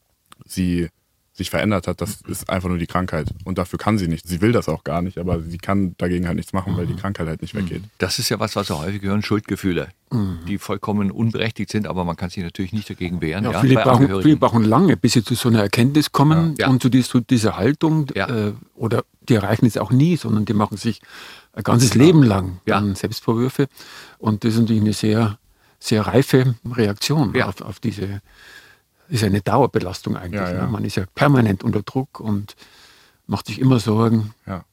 sie sich verändert hat, das ist einfach nur die Krankheit. Und dafür kann sie nicht. Sie will das auch gar nicht, aber sie kann dagegen halt nichts machen, weil die Krankheit halt nicht weggeht. Das ist ja was, was wir häufig hören, Schuldgefühle, mhm. die vollkommen unberechtigt sind, aber man kann sich natürlich nicht dagegen wehren. Ja, ja, viele, brauchen, viele brauchen lange, bis sie zu so einer Erkenntnis kommen ja. und zu, dies, zu dieser Haltung. Ja. Äh, oder die erreichen es auch nie, sondern die machen sich ein ganzes Leben lang ja. Selbstvorwürfe. Und das ist natürlich eine sehr, sehr reife Reaktion ja. auf, auf diese... ist eine Dauerbelastung eigentlich. Ja, ja. Ne? Man ist ja permanent unter Druck und macht sich immer Sorgen. Ja.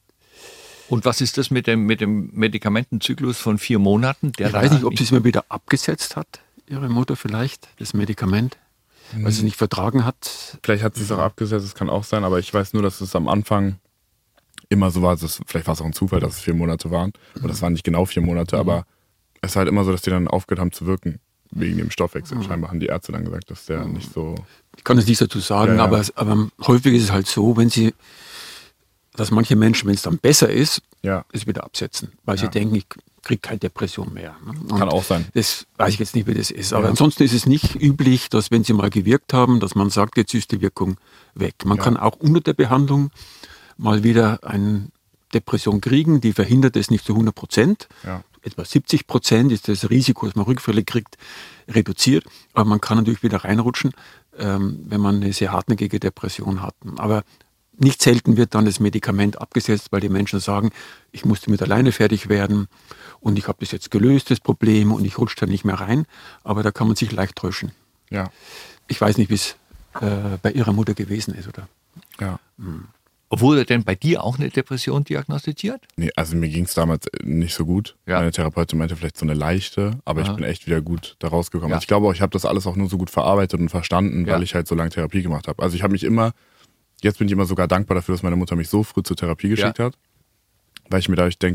Und was ist das mit dem, mit dem Medikamentenzyklus von vier Monaten? Der ich weiß nicht, ob sie es mal wieder abgesetzt hat, ihre Mutter vielleicht, das Medikament, mhm. weil sie es nicht vertragen hat. Vielleicht hat sie es auch abgesetzt, das kann auch sein, aber ich weiß nur, dass es am Anfang immer so war, dass, vielleicht war es auch ein Zufall, dass es vier Monate waren. Und das waren nicht genau vier Monate, mhm. aber es war halt immer so, dass die dann aufgehört haben zu wirken. Wegen dem Stoffwechsel. Mhm. Scheinbar haben die Ärzte dann gesagt, dass der mhm. nicht so... Ich kann es nicht dazu sagen, ja, ja. Aber, aber häufig ist es halt so, wenn sie, dass manche Menschen, wenn es dann besser ist, ja. es wieder absetzen. Weil ja. sie denken, ich kriege keine Depression mehr. Und kann auch sein. Das weiß ich jetzt nicht, wie das ist. Aber ja. ansonsten ist es nicht üblich, dass wenn sie mal gewirkt haben, dass man sagt, jetzt ist die Wirkung weg. Man ja. kann auch unter der Behandlung mal wieder eine Depression kriegen, die verhindert es nicht zu hundert Prozent. Ja. Etwa siebzig Prozent ist das Risiko, dass man Rückfälle kriegt, reduziert. Aber man kann natürlich wieder reinrutschen, ähm, wenn man eine sehr hartnäckige Depression hat. Aber nicht selten wird dann das Medikament abgesetzt, weil die Menschen sagen, ich musste mit alleine fertig werden und ich habe das jetzt gelöst, das Problem, und ich rutsche da nicht mehr rein. Aber da kann man sich leicht täuschen. Ja. Ich weiß nicht, wie es äh, bei ihrer Mutter gewesen ist, oder? Ja. Hm. Wurde denn bei dir auch eine Depression diagnostiziert? Nee, also mir ging es damals nicht so gut. Ja. Meine Therapeutin meinte vielleicht so eine leichte, aber Aha. ich bin echt wieder gut da rausgekommen. Ja. Also ich glaube auch, ich habe das alles auch nur so gut verarbeitet und verstanden, Ja. weil ich halt so lange Therapie gemacht habe. Also ich habe mich immer, jetzt bin ich immer sogar dankbar dafür, dass meine Mutter mich so früh zur Therapie geschickt Ja. hat, weil ich mir dadurch denke,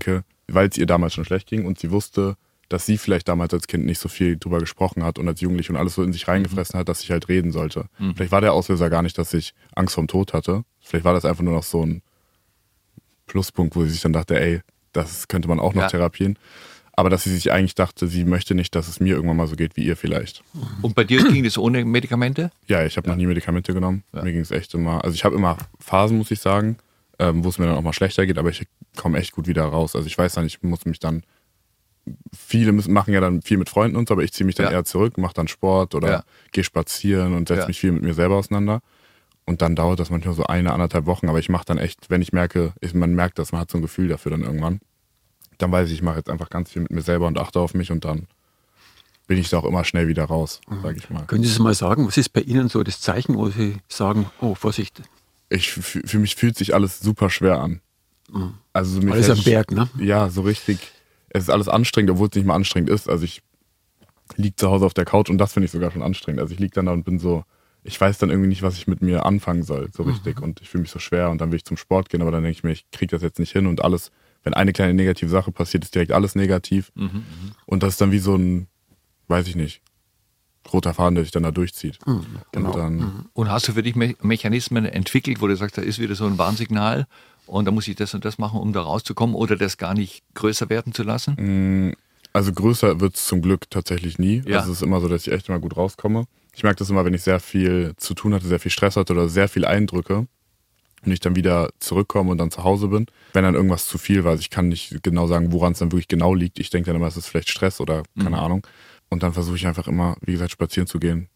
weil es ihr damals schon schlecht ging und sie wusste, dass sie vielleicht damals als Kind nicht so viel drüber gesprochen hat und als Jugendliche und alles so in sich reingefressen mhm. hat, dass ich halt reden sollte. Mhm. Vielleicht war der Auslöser gar nicht, dass ich Angst vorm Tod hatte. Vielleicht war das einfach nur noch so ein Pluspunkt, wo sie sich dann dachte, ey, das könnte man auch noch ja. therapieren. Aber dass sie sich eigentlich dachte, sie möchte nicht, dass es mir irgendwann mal so geht wie ihr vielleicht. Und bei dir ging das ohne Medikamente? Ja, ich habe ja. noch nie Medikamente genommen. Ja. Mir ging es echt immer, also ich habe immer Phasen, muss ich sagen, ähm, wo es mir dann auch mal schlechter geht, aber ich komme echt gut wieder raus. Also ich weiß dann, ich muss mich dann Viele müssen, machen ja dann viel mit Freunden und so, aber ich ziehe mich dann ja. eher zurück, mache dann Sport oder ja. gehe spazieren und setze ja. mich viel mit mir selber auseinander. Und dann dauert das manchmal so eine, anderthalb Wochen, aber ich mache dann echt, wenn ich merke, ich, man merkt das, man hat so ein Gefühl dafür dann irgendwann, dann weiß ich, ich mache jetzt einfach ganz viel mit mir selber und achte auf mich und dann bin ich da auch immer schnell wieder raus, mhm. sage ich mal. Können Sie es mal sagen, was ist bei Ihnen so das Zeichen, wo Sie sagen, oh, Vorsicht? Ich, für, für mich fühlt sich alles super schwer an. Mhm. Also so alles am Berg, ne? Ja, so richtig. Es ist alles anstrengend, obwohl es nicht mal anstrengend ist. Also ich liege zu Hause auf der Couch und das finde ich sogar schon anstrengend. Also ich liege dann da und bin so, ich weiß dann irgendwie nicht, was ich mit mir anfangen soll, so richtig. Mhm. Und ich fühle mich so schwer und dann will ich zum Sport gehen, aber dann denke ich mir, ich kriege das jetzt nicht hin und alles, wenn eine kleine negative Sache passiert, ist direkt alles negativ. Mhm. Und das ist dann wie so ein, weiß ich nicht, roter Faden, der sich dann da durchzieht. Mhm, genau. Und, dann, mhm. und hast du für dich Me- Mechanismen entwickelt, wo du sagst, da ist wieder so ein Warnsignal? Und da muss ich das und das machen, um da rauszukommen oder das gar nicht größer werden zu lassen? Also größer wird es zum Glück tatsächlich nie. Ja. Also es ist immer so, dass ich echt immer gut rauskomme. Ich merke das immer, wenn ich sehr viel zu tun hatte, sehr viel Stress hatte oder sehr viel Eindrücke und ich dann wieder zurückkomme und dann zu Hause bin. Wenn dann irgendwas zu viel war, also ich kann nicht genau sagen, woran es dann wirklich genau liegt. Ich denke dann immer, es ist vielleicht Stress oder keine mhm. Ahnung. Und dann versuche ich einfach immer, wie gesagt, spazieren zu gehen.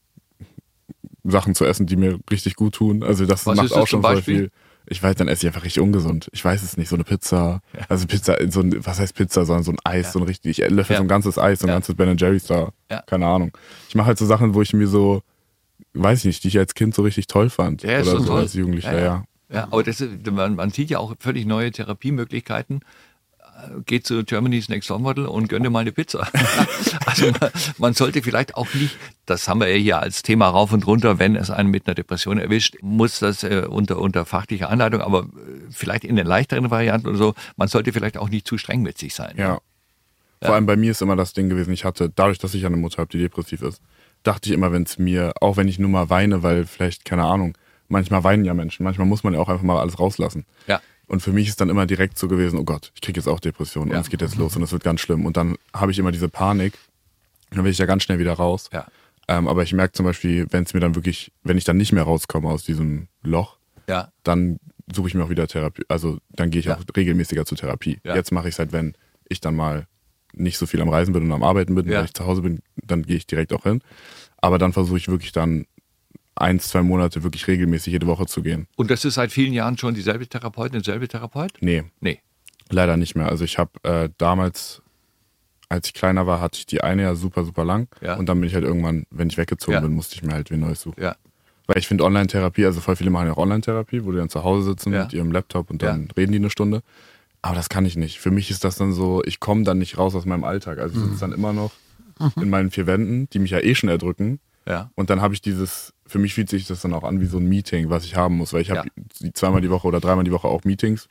Sachen zu essen, die mir richtig gut tun. Also das Was macht ist das auch schon voll Beispiel? viel. Ich weiß, dann esse ich einfach richtig ungesund. Ich weiß es nicht, so eine Pizza, ja. also Pizza, so ein, was heißt Pizza, sondern so ein Eis, ja. so ein richtig, ich löffel ja. so ein ganzes Eis, so ein ja. ganzes Ben and Jerry's da, ja. keine Ahnung. Ich mache halt so Sachen, wo ich mir so, weiß ich nicht, die ich als Kind so richtig toll fand. Ja, oder so toll. als Jugendlicher, ja. ja. ja aber das ist, man, man sieht ja auch völlig neue Therapiemöglichkeiten. Geht zu Germany's Next Topmodel und gönn dir mal eine Pizza. Also man, man sollte vielleicht auch nicht, das haben wir ja hier als Thema rauf und runter, wenn es einen mit einer Depression erwischt, muss das äh, unter, unter fachlicher Anleitung, aber vielleicht in den leichteren Varianten oder so, man sollte vielleicht auch nicht zu streng mit sich sein. Ja. ja. Vor ja. allem bei mir ist immer das Ding gewesen, ich hatte, dadurch, dass ich eine Mutter habe, die depressiv ist, dachte ich immer, wenn es mir, auch wenn ich nur mal weine, weil vielleicht, keine Ahnung, manchmal weinen ja Menschen, manchmal muss man ja auch einfach mal alles rauslassen. Ja. Und für mich ist dann immer direkt so gewesen, oh Gott, ich kriege jetzt auch Depressionen ja. und es geht jetzt los und es wird ganz schlimm. Und dann habe ich immer diese Panik und dann will ich ja ganz schnell wieder raus. Ja. Ähm, aber ich merke zum Beispiel, wenn es mir dann wirklich, wenn ich dann nicht mehr rauskomme aus diesem Loch, ja. dann suche ich mir auch wieder Therapie. Also dann gehe ich ja. auch regelmäßiger zur Therapie. Ja. Jetzt mache ich es halt, wenn ich dann mal nicht so viel am Reisen bin und am Arbeiten bin, ja. wenn ich zu Hause bin, dann gehe ich direkt auch hin. Aber dann versuche ich wirklich dann eins, zwei Monate wirklich regelmäßig jede Woche zu gehen. Und das ist seit vielen Jahren schon dieselbe Therapeutin, derselbe Therapeut? Nee. Nee. Leider nicht mehr. Also ich habe äh, damals, als ich kleiner war, hatte ich die eine ja super, super lang. Ja. Und dann bin ich halt irgendwann, wenn ich weggezogen ja. bin, musste ich mir halt wie Neues suchen. Ja. Weil ich finde Online-Therapie, also voll viele machen ja auch Online-Therapie, wo die dann zu Hause sitzen ja. mit ihrem Laptop und dann ja. reden die eine Stunde. Aber das kann ich nicht. Für mich ist das dann so, ich komme dann nicht raus aus meinem Alltag. Also ich sitze dann immer noch in meinen vier Wänden, die mich ja eh schon erdrücken. Ja. Und dann habe ich dieses, für mich fühlt sich das dann auch an wie so ein Meeting, was ich haben muss, weil ich habe ja. zweimal die Woche oder dreimal die Woche auch Meetings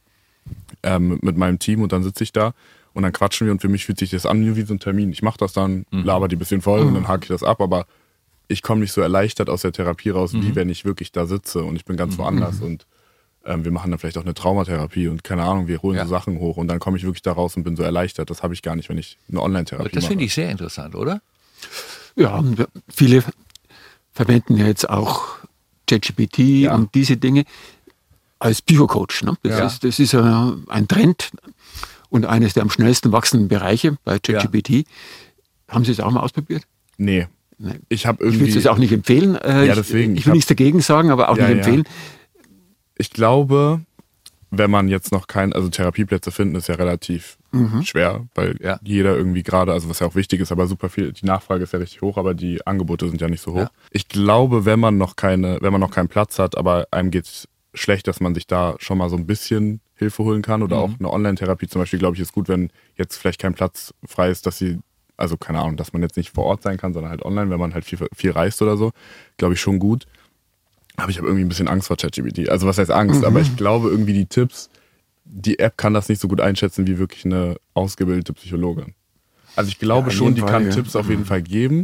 ähm, mit meinem Team und dann sitze ich da und dann quatschen wir und für mich fühlt sich das an wie so ein Termin. Ich mache das dann, mhm. laber die ein bisschen voll mhm. und dann hake ich das ab, aber ich komme nicht so erleichtert aus der Therapie raus, mhm. wie wenn ich wirklich da sitze und ich bin ganz mhm. woanders und ähm, wir machen dann vielleicht auch eine Traumatherapie und keine Ahnung, wir holen ja. so Sachen hoch und dann komme ich wirklich da raus und bin so erleichtert. Das habe ich gar nicht, wenn ich eine Online-Therapie mache. Das finde ich sehr interessant, oder? Ja, viele verwenden ja jetzt auch ChatGPT ja. und diese Dinge als Psychocoach. Ne? Das, ja. ist, das ist ein Trend und eines der am schnellsten wachsenden Bereiche bei ChatGPT. Ja. Haben Sie es auch mal ausprobiert? Nee. Nein. Ich habe irgendwie. Ich würde es auch nicht empfehlen. Ja, deswegen. Ich, ich will hab, nichts dagegen sagen, aber auch ja, nicht empfehlen. Ja. Ich glaube, wenn man jetzt noch kein, also Therapieplätze finden, ist ja relativ mhm. schwer, weil ja. jeder irgendwie gerade, also was ja auch wichtig ist, aber super viel, die Nachfrage ist ja richtig hoch, aber die Angebote sind ja nicht so hoch. Ja. Ich glaube, wenn man noch keine, wenn man noch keinen Platz hat, aber einem geht's schlecht, dass man sich da schon mal so ein bisschen Hilfe holen kann oder mhm. auch eine Online-Therapie zum Beispiel, glaube ich, ist gut, wenn jetzt vielleicht kein Platz frei ist, dass sie, also keine Ahnung, dass man jetzt nicht vor Ort sein kann, sondern halt online, wenn man halt viel, viel reist oder so, glaube ich schon gut. Aber ich habe irgendwie ein bisschen Angst vor ChatGPT. Also was heißt Angst? Mhm. Aber ich glaube irgendwie die Tipps, die App kann das nicht so gut einschätzen wie wirklich eine ausgebildete Psychologin. Also ich glaube Ja, schon, die Fall, kann ja. Tipps auf jeden Fall geben.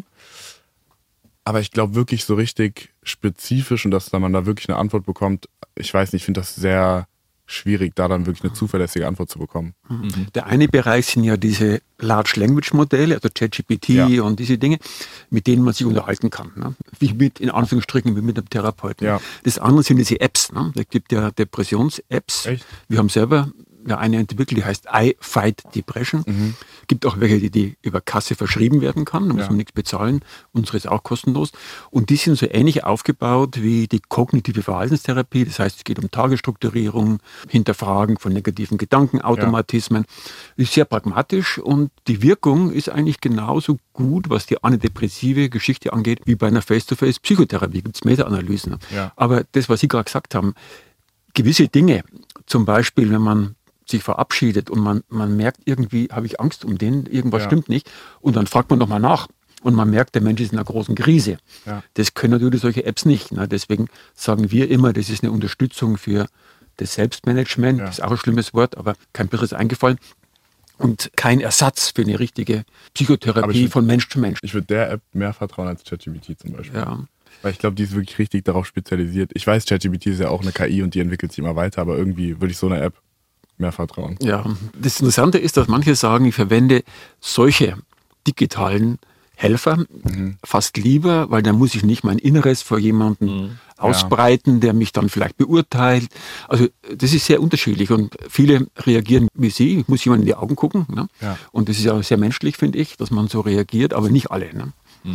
Aber ich glaube wirklich so richtig spezifisch und dass man da wirklich eine Antwort bekommt, ich weiß nicht, ich finde das sehr schwierig, da dann wirklich eine zuverlässige Antwort zu bekommen. Mhm. Der eine Bereich sind ja diese Large Language Modelle, also ChatGPT Ja. und diese Dinge, mit denen man sich unterhalten kann. Ne? Wie mit, in Anführungsstrichen, wie mit einem Therapeuten. Ja. Das andere sind diese Apps. Ne? Es gibt ja Depressions-Apps. Echt? Wir haben selber ja, eine entwickelt, die heißt I Fight Depression. Mhm. Gibt auch welche, die, die über Kasse verschrieben werden kann. Da muss Ja. man nichts bezahlen. Unsere ist auch kostenlos. Und die sind so ähnlich aufgebaut wie die kognitive Verhaltenstherapie. Das heißt, es geht um Tagesstrukturierung, Hinterfragen von negativen Gedankenautomatismen. Ist sehr pragmatisch und die Wirkung ist eigentlich genauso gut, was die antidepressive Geschichte angeht, wie bei einer Face-to-Face-Psychotherapie. Gibt es Meta-Analysen. Ja. Aber das, was Sie gerade gesagt haben, gewisse Dinge, zum Beispiel, wenn man sich verabschiedet und man, man merkt, irgendwie habe ich Angst um den, irgendwas Ja. stimmt nicht. Und dann fragt man nochmal nach. Und man merkt, der Mensch ist in einer großen Krise. Ja. Das können natürlich solche Apps nicht. Ne? Deswegen sagen wir immer, das ist eine Unterstützung für das Selbstmanagement. Ja. Das ist auch ein schlimmes Wort, aber kein besseres eingefallen. Und kein Ersatz für eine richtige Aber Psychotherapie ich- von Mensch zu Mensch. Ich würde der App mehr vertrauen als ChatGPT zum Beispiel. Ja. Weil ich glaube, die ist wirklich richtig darauf spezialisiert. Ich weiß, ChatGPT ist ja auch eine K I und die entwickelt sich immer weiter, aber irgendwie würde ich so einer App mehr vertrauen. Ja, das Interessante ist, dass manche sagen, ich verwende solche digitalen Helfer fast lieber, weil dann muss ich nicht mein Inneres vor jemandem ausbreiten, der mich dann vielleicht beurteilt. Also das ist sehr unterschiedlich und viele reagieren wie Sie, ich muss jemand in die Augen gucken. Ne? Ja. Und das ist ja auch sehr menschlich, finde ich, dass man so reagiert, aber nicht alle. Ne?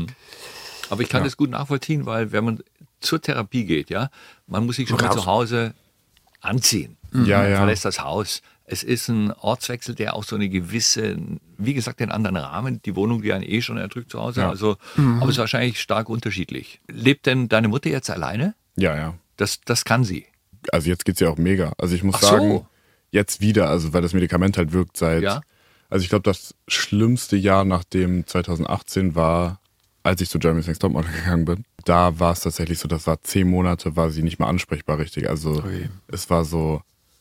Aber ich kann Ja. das gut nachvollziehen, weil wenn man zur Therapie geht, ja, man muss sich schon mal Raus. zu Hause anziehen. Ja, Man ja. verlässt das Haus. Es ist ein Ortswechsel, der auch so eine gewisse, wie gesagt, den anderen Rahmen, die Wohnung, die einen eh schon erdrückt zu Hause. Ja. Also, aber es ist wahrscheinlich stark unterschiedlich. Lebt denn deine Mutter jetzt alleine? Ja, ja. Das, das kann sie. Also jetzt geht's ja auch mega. Also ich muss Ach so. sagen, jetzt wieder, also weil das Medikament halt wirkt seit, Ja. also ich glaube, das schlimmste Jahr nach dem zwanzig achtzehn war, als ich zu Germany's Next Topmodel gegangen bin. Da war es tatsächlich so, das war zehn Monate, war sie nicht mehr ansprechbar richtig. Also Ui. es war so,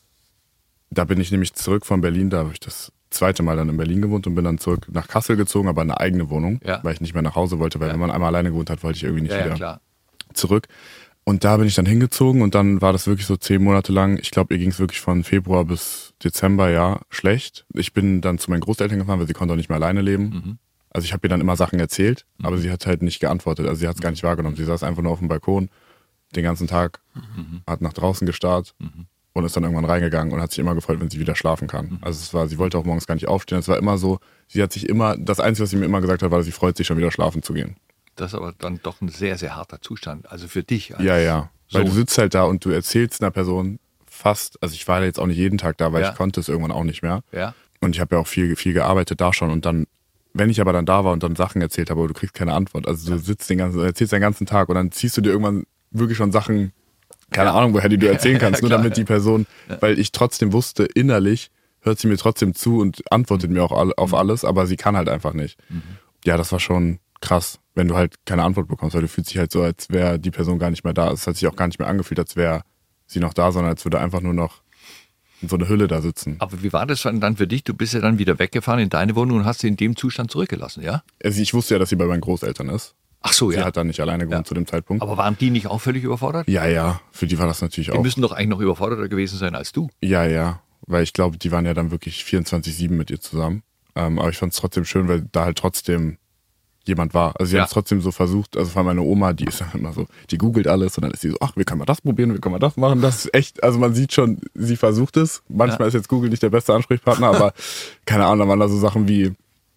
da bin ich nämlich zurück von Berlin, da habe ich das zweite Mal dann in Berlin gewohnt und bin dann zurück nach Kassel gezogen, aber in eine eigene Wohnung, Ja. weil ich nicht mehr nach Hause wollte, weil Ja. wenn man einmal alleine gewohnt hat, wollte ich irgendwie nicht Ja, ja, wieder klar. zurück. Und da bin ich dann hingezogen und dann war das wirklich so zehn Monate lang. Ich glaube, ihr ging es wirklich von Februar bis Dezember, ja, schlecht. Ich bin dann zu meinen Großeltern gefahren, weil sie konnte auch nicht mehr alleine leben. Mhm. Also ich habe ihr dann immer Sachen erzählt, aber sie hat halt nicht geantwortet. Also sie hat es gar nicht wahrgenommen. Sie saß einfach nur auf dem Balkon den ganzen Tag, Mhm. hat nach draußen gestarrt und ist dann irgendwann reingegangen und hat sich immer gefreut, wenn sie wieder schlafen kann. Mhm. Also es war, sie wollte auch morgens gar nicht aufstehen. Es war immer so, sie hat sich immer, das Einzige, was sie mir immer gesagt hat, war, dass sie freut sich, schon wieder schlafen zu gehen. Das ist aber dann doch ein sehr, sehr harter Zustand. Also für dich. Als Ja, ja. Weil Sohn. du sitzt halt da und du erzählst einer Person fast, also ich war jetzt auch nicht jeden Tag da, weil Ja. ich konnte es irgendwann auch nicht mehr. Ja. Und ich habe ja auch viel, viel gearbeitet da schon. Und dann, wenn ich aber dann da war und dann Sachen erzählt habe, aber du kriegst keine Antwort. Also du sitzt den ganzen, erzählst den ganzen Tag und dann ziehst du dir irgendwann wirklich schon Sachen, keine Ahnung, woher die du erzählen kannst, nur klar, damit die Person, weil ich trotzdem wusste, innerlich hört sie mir trotzdem zu und antwortet mir auch all, auf alles, aber sie kann halt einfach nicht. Ja, das war schon krass, wenn du halt keine Antwort bekommst, weil du fühlst dich halt so, als wäre die Person gar nicht mehr da. Es hat sich auch gar nicht mehr angefühlt, als wäre sie noch da, sondern als würde einfach nur noch in so eine Hülle da sitzen. Aber wie war das dann für dich? Du bist ja dann wieder weggefahren in deine Wohnung und hast sie in dem Zustand zurückgelassen, ja? Also ich wusste ja, dass sie bei meinen Großeltern ist. Ach so, Sie ja. hat dann nicht alleine gewohnt Ja. zu dem Zeitpunkt. Aber waren die nicht auch völlig überfordert? Ja, ja, für die war das natürlich Die auch. müssen doch eigentlich noch überforderter gewesen sein als du. Ja, ja, weil ich glaube, die waren ja dann wirklich vierundzwanzig sieben mit ihr zusammen. Ähm, aber ich fand es trotzdem schön, weil da halt trotzdem jemand war. Also sie Ja. haben es trotzdem so versucht, also vor allem meine Oma, die ist dann immer so, die googelt alles und dann ist sie so, ach, wir können mal das probieren, wir können mal das machen. Das ist echt, also man sieht schon, sie versucht es. Manchmal Ja. ist jetzt Google nicht der beste Ansprechpartner, aber keine Ahnung, da waren da so Sachen wie,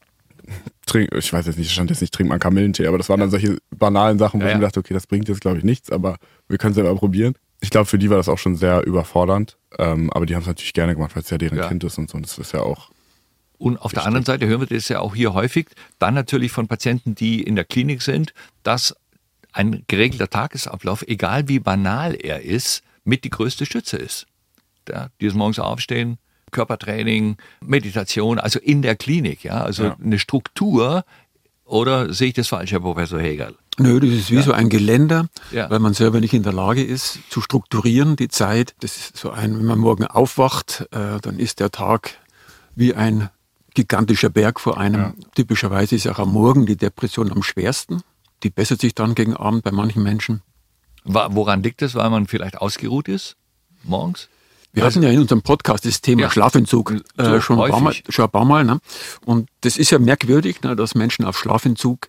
trink, ich weiß jetzt nicht, stand jetzt nicht, trinkt man Kamillentee, aber das waren dann solche banalen Sachen, wo Ja, ich mir ja. dachte, okay, das bringt jetzt glaube ich nichts, aber wir können es ja mal probieren. Ich glaube, für die war das auch schon sehr überfordernd, ähm, aber die haben es natürlich gerne gemacht, weil es ja deren Ja. Kind ist und so. Und das ist ja auch, Und auf der anderen Seite hören wir das ja auch hier häufig, dann natürlich von Patienten, die in der Klinik sind, dass ein geregelter Tagesablauf, egal wie banal er ist, mit die größte Stütze ist. Ja, dieses morgens aufstehen, Körpertraining, Meditation, also in der Klinik, ja, also Ja. eine Struktur, oder sehe ich das falsch, Herr Professor Hegerl? Nö, das ist wie Ja. so ein Geländer, Ja. weil man selber nicht in der Lage ist, zu strukturieren die Zeit. Das ist so ein, wenn man morgen aufwacht, äh, dann ist der Tag wie ein gigantischer Berg vor einem. Ja. Typischerweise ist auch am Morgen die Depression am schwersten. Die bessert sich dann gegen Abend bei manchen Menschen. Wa- Woran liegt das? Weil man vielleicht ausgeruht ist morgens? Wir hatten ja in unserem Podcast das Thema Ja. Schlafentzug So äh, schon, ein paar Mal, häufig. schon ein paar Mal. Ne? Und das ist ja merkwürdig, ne, dass Menschen auf Schlafentzug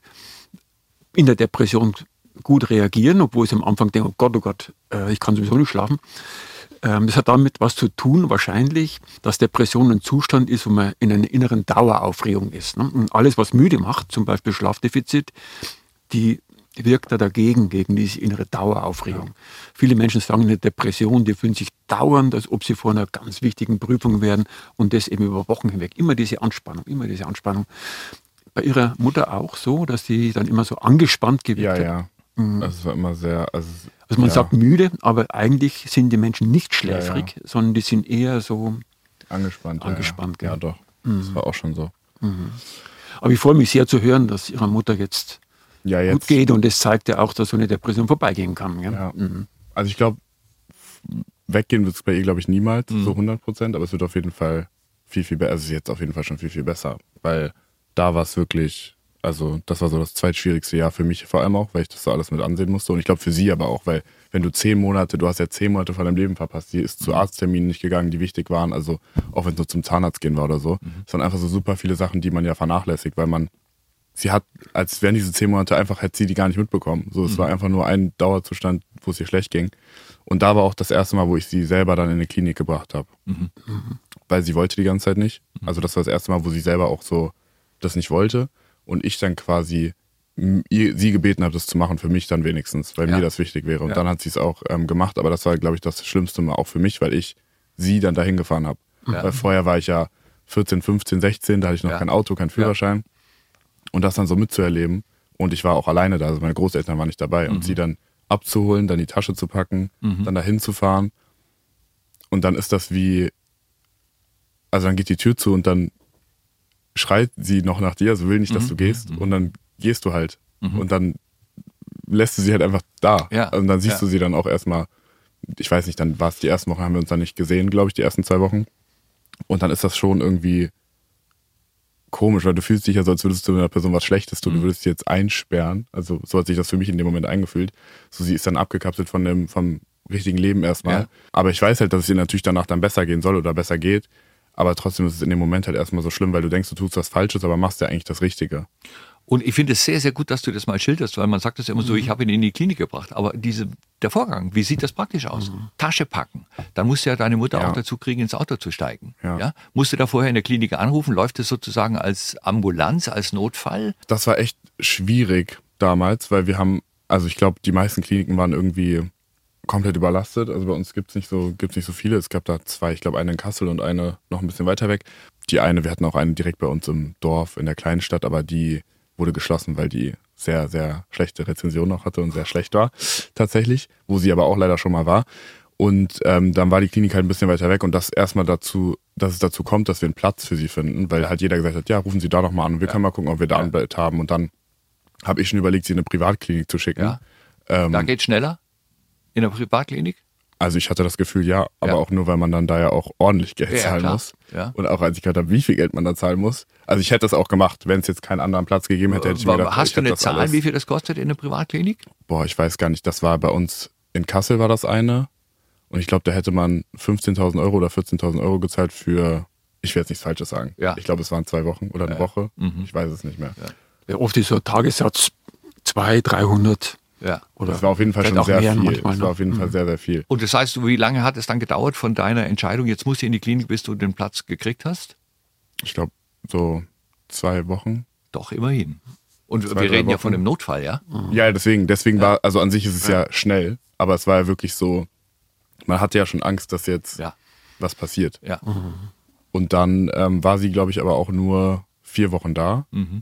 in der Depression gut reagieren, obwohl sie am Anfang denken, oh Gott, oh Gott, äh, ich kann sowieso nicht schlafen. Ähm, das hat damit was zu tun, wahrscheinlich, dass Depression ein Zustand ist, wo man in einer inneren Daueraufregung ist. Ne? Und alles, was müde macht, zum Beispiel Schlafdefizit, die wirkt da dagegen, gegen diese innere Daueraufregung. Ja. Viele Menschen sagen in der Depression, die fühlen sich dauernd, als ob sie vor einer ganz wichtigen Prüfung wären und das eben über Wochen hinweg. Immer diese Anspannung, immer diese Anspannung. Bei ihrer Mutter auch so, dass sie dann immer so angespannt gewirkt Ja, hat? ja. Mhm. Also es war immer sehr... Also, also man ja. sagt müde, aber eigentlich sind die Menschen nicht schläfrig, ja, ja. sondern die sind eher so... Angespannt. Angespannt, ja, ja. ja doch. Mhm. Das war auch schon so. Mhm. Aber ich freue mich sehr zu hören, dass ihrer Mutter jetzt... Ja, jetzt, gut geht und das zeigt ja auch, dass so eine Depression vorbeigehen kann. Gell? Ja. Mhm. Also ich glaube, weggehen wird es bei ihr, glaube ich, niemals, mhm. so hundert Prozent, aber es wird auf jeden Fall viel, viel besser, also es ist jetzt auf jeden Fall schon viel, viel besser, weil da war es wirklich, also das war so das zweitschwierigste Jahr für mich vor allem auch, weil ich das so alles mit ansehen musste und ich glaube für sie aber auch, weil wenn du zehn Monate, du hast ja zehn Monate von deinem Leben verpasst, sie ist zu Arztterminen nicht gegangen, die wichtig waren, also auch wenn es nur zum Zahnarzt gehen war oder so, mhm. es waren einfach so super viele Sachen, die man ja vernachlässigt, weil man sie hat, als wären diese zehn Monate einfach, hätte sie die gar nicht mitbekommen. So, es mhm. war einfach nur ein Dauerzustand, wo es ihr schlecht ging. Und da war auch das erste Mal, wo ich sie selber dann in eine Klinik gebracht habe. Mhm. Weil sie wollte die ganze Zeit nicht. Also das war das erste Mal, wo sie selber auch so das nicht wollte. Und ich dann quasi ihr, sie gebeten habe, das zu machen, für mich dann wenigstens, weil ja. mir das wichtig wäre. Und ja. dann hat sie es auch ähm, gemacht. Aber das war, glaube ich, das Schlimmste Mal auch für mich, weil ich sie dann dahin gefahren habe. Ja. Weil vorher war ich ja vierzehn, fünfzehn, sechzehn, da hatte ich noch ja. kein Auto, kein Führerschein. Ja. Und das dann so mitzuerleben. Und ich war auch alleine da, also meine Großeltern waren nicht dabei. Mhm. Und sie dann abzuholen, dann die Tasche zu packen, mhm. dann dahin zu fahren. Und dann ist das wie, also dann geht die Tür zu und dann schreit sie noch nach dir, also will nicht, dass mhm. du gehst. Und dann gehst du halt. Mhm. Und dann lässt du sie halt einfach da. Ja. Und dann siehst ja. du sie dann auch erstmal, ich weiß nicht, dann war es die ersten Wochen, haben wir uns dann nicht gesehen, glaube ich, die ersten zwei Wochen. Und dann ist das schon irgendwie komisch, weil du fühlst dich ja so, als würdest du einer Person was Schlechtes tun, mhm. du würdest sie jetzt einsperren, also so hat sich das für mich in dem Moment eingefühlt. So, sie ist dann abgekapselt von dem, vom richtigen Leben erstmal. Ja. Aber ich weiß halt, dass es ihr natürlich danach dann besser gehen soll oder besser geht, aber trotzdem ist es in dem Moment halt erstmal so schlimm, weil du denkst, du tust was Falsches, aber machst ja eigentlich das Richtige. Und ich finde es sehr, sehr gut, dass du das mal schilderst, weil man sagt das ja immer so, ich habe ihn in die Klinik gebracht. Aber diese, der Vorgang, wie sieht das praktisch aus? Mhm. Tasche packen. Dann musst du ja deine Mutter ja. auch dazu kriegen, ins Auto zu steigen. Ja. Ja? Musst du da vorher in der Klinik anrufen? Läuft das sozusagen als Ambulanz, als Notfall? Das war echt schwierig damals, weil wir haben, also ich glaube, die meisten Kliniken waren irgendwie komplett überlastet. Also bei uns gibt es nicht so, gibt's nicht so viele. Es gab da zwei, ich glaube eine in Kassel und eine noch ein bisschen weiter weg. Die eine, wir hatten auch eine direkt bei uns im Dorf, in der kleinen Stadt, aber die wurde geschlossen, weil die sehr, sehr schlechte Rezension noch hatte und sehr schlecht war, tatsächlich, wo sie aber auch leider schon mal war. Und ähm, dann war die Klinik halt ein bisschen weiter weg und das erstmal dazu, dass es dazu kommt, dass wir einen Platz für sie finden, weil halt jeder gesagt hat, ja, rufen Sie da doch mal an und wir ja. können mal gucken, ob wir da ja. ein Bett haben. Und dann habe ich schon überlegt, sie in eine Privatklinik zu schicken. Ja. Ähm, da geht's schneller? In der Privatklinik? Also ich hatte das Gefühl, ja, aber ja. auch nur, weil man dann da ja auch ordentlich Geld ja, zahlen klar. muss. Ja. Und auch als ich gehört habe, wie viel Geld man da zahlen muss. Also ich hätte das auch gemacht, wenn es jetzt keinen anderen Platz gegeben hätte, hätte ich mir gedacht, hast ich du eine das Zahl, alles. wie viel das kostet in der Privatklinik? Boah, ich weiß gar nicht. Das war bei uns in Kassel war das eine. Und ich glaube, da hätte man fünfzehntausend Euro oder vierzehntausend Euro gezahlt für, ich will jetzt nichts Falsches sagen. Ja. Ich glaube, es waren zwei Wochen oder eine ja. Woche. Mhm. Ich weiß es nicht mehr. Ja. Ja, oft ist so ein Tagessatz zweihundert, dreihundert. Ja. Oder das war auf jeden Fall schon sehr viel. Manchmal, das war auf jeden ne? Fall sehr, sehr viel. Und das heißt, wie lange hat es dann gedauert von deiner Entscheidung, jetzt musst du in die Klinik, bis du den Platz gekriegt hast? Ich glaube, so zwei Wochen. Doch, immerhin. Und zwei, wir reden Wochen. ja von einem Notfall, ja? Ja, deswegen, deswegen ja. war, also an sich ist es ja. ja schnell, aber es war ja wirklich so, man hatte ja schon Angst, dass jetzt ja. was passiert. Ja. Mhm. Und dann ähm, war sie, glaube ich, aber auch nur vier Wochen da. Mhm.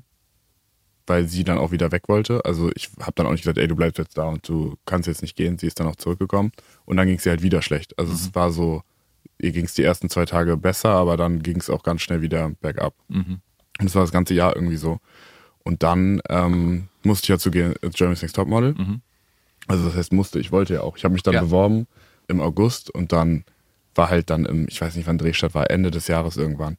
Weil sie dann auch wieder weg wollte. Also ich habe dann auch nicht gesagt, ey, du bleibst jetzt da und du kannst jetzt nicht gehen. Sie ist dann auch zurückgekommen und dann ging es ihr halt wieder schlecht. Also mhm. es war so, ihr ging es die ersten zwei Tage besser, aber dann ging es auch ganz schnell wieder bergab. Mhm. Und das war das ganze Jahr irgendwie so. Und dann ähm, musste ich ja zu Germany's Next Topmodel. Mhm. Also das heißt musste, ich wollte ja auch. Ich habe mich dann Ja. beworben im August und dann war halt dann im, ich weiß nicht wann Drehstart war, Ende des Jahres irgendwann.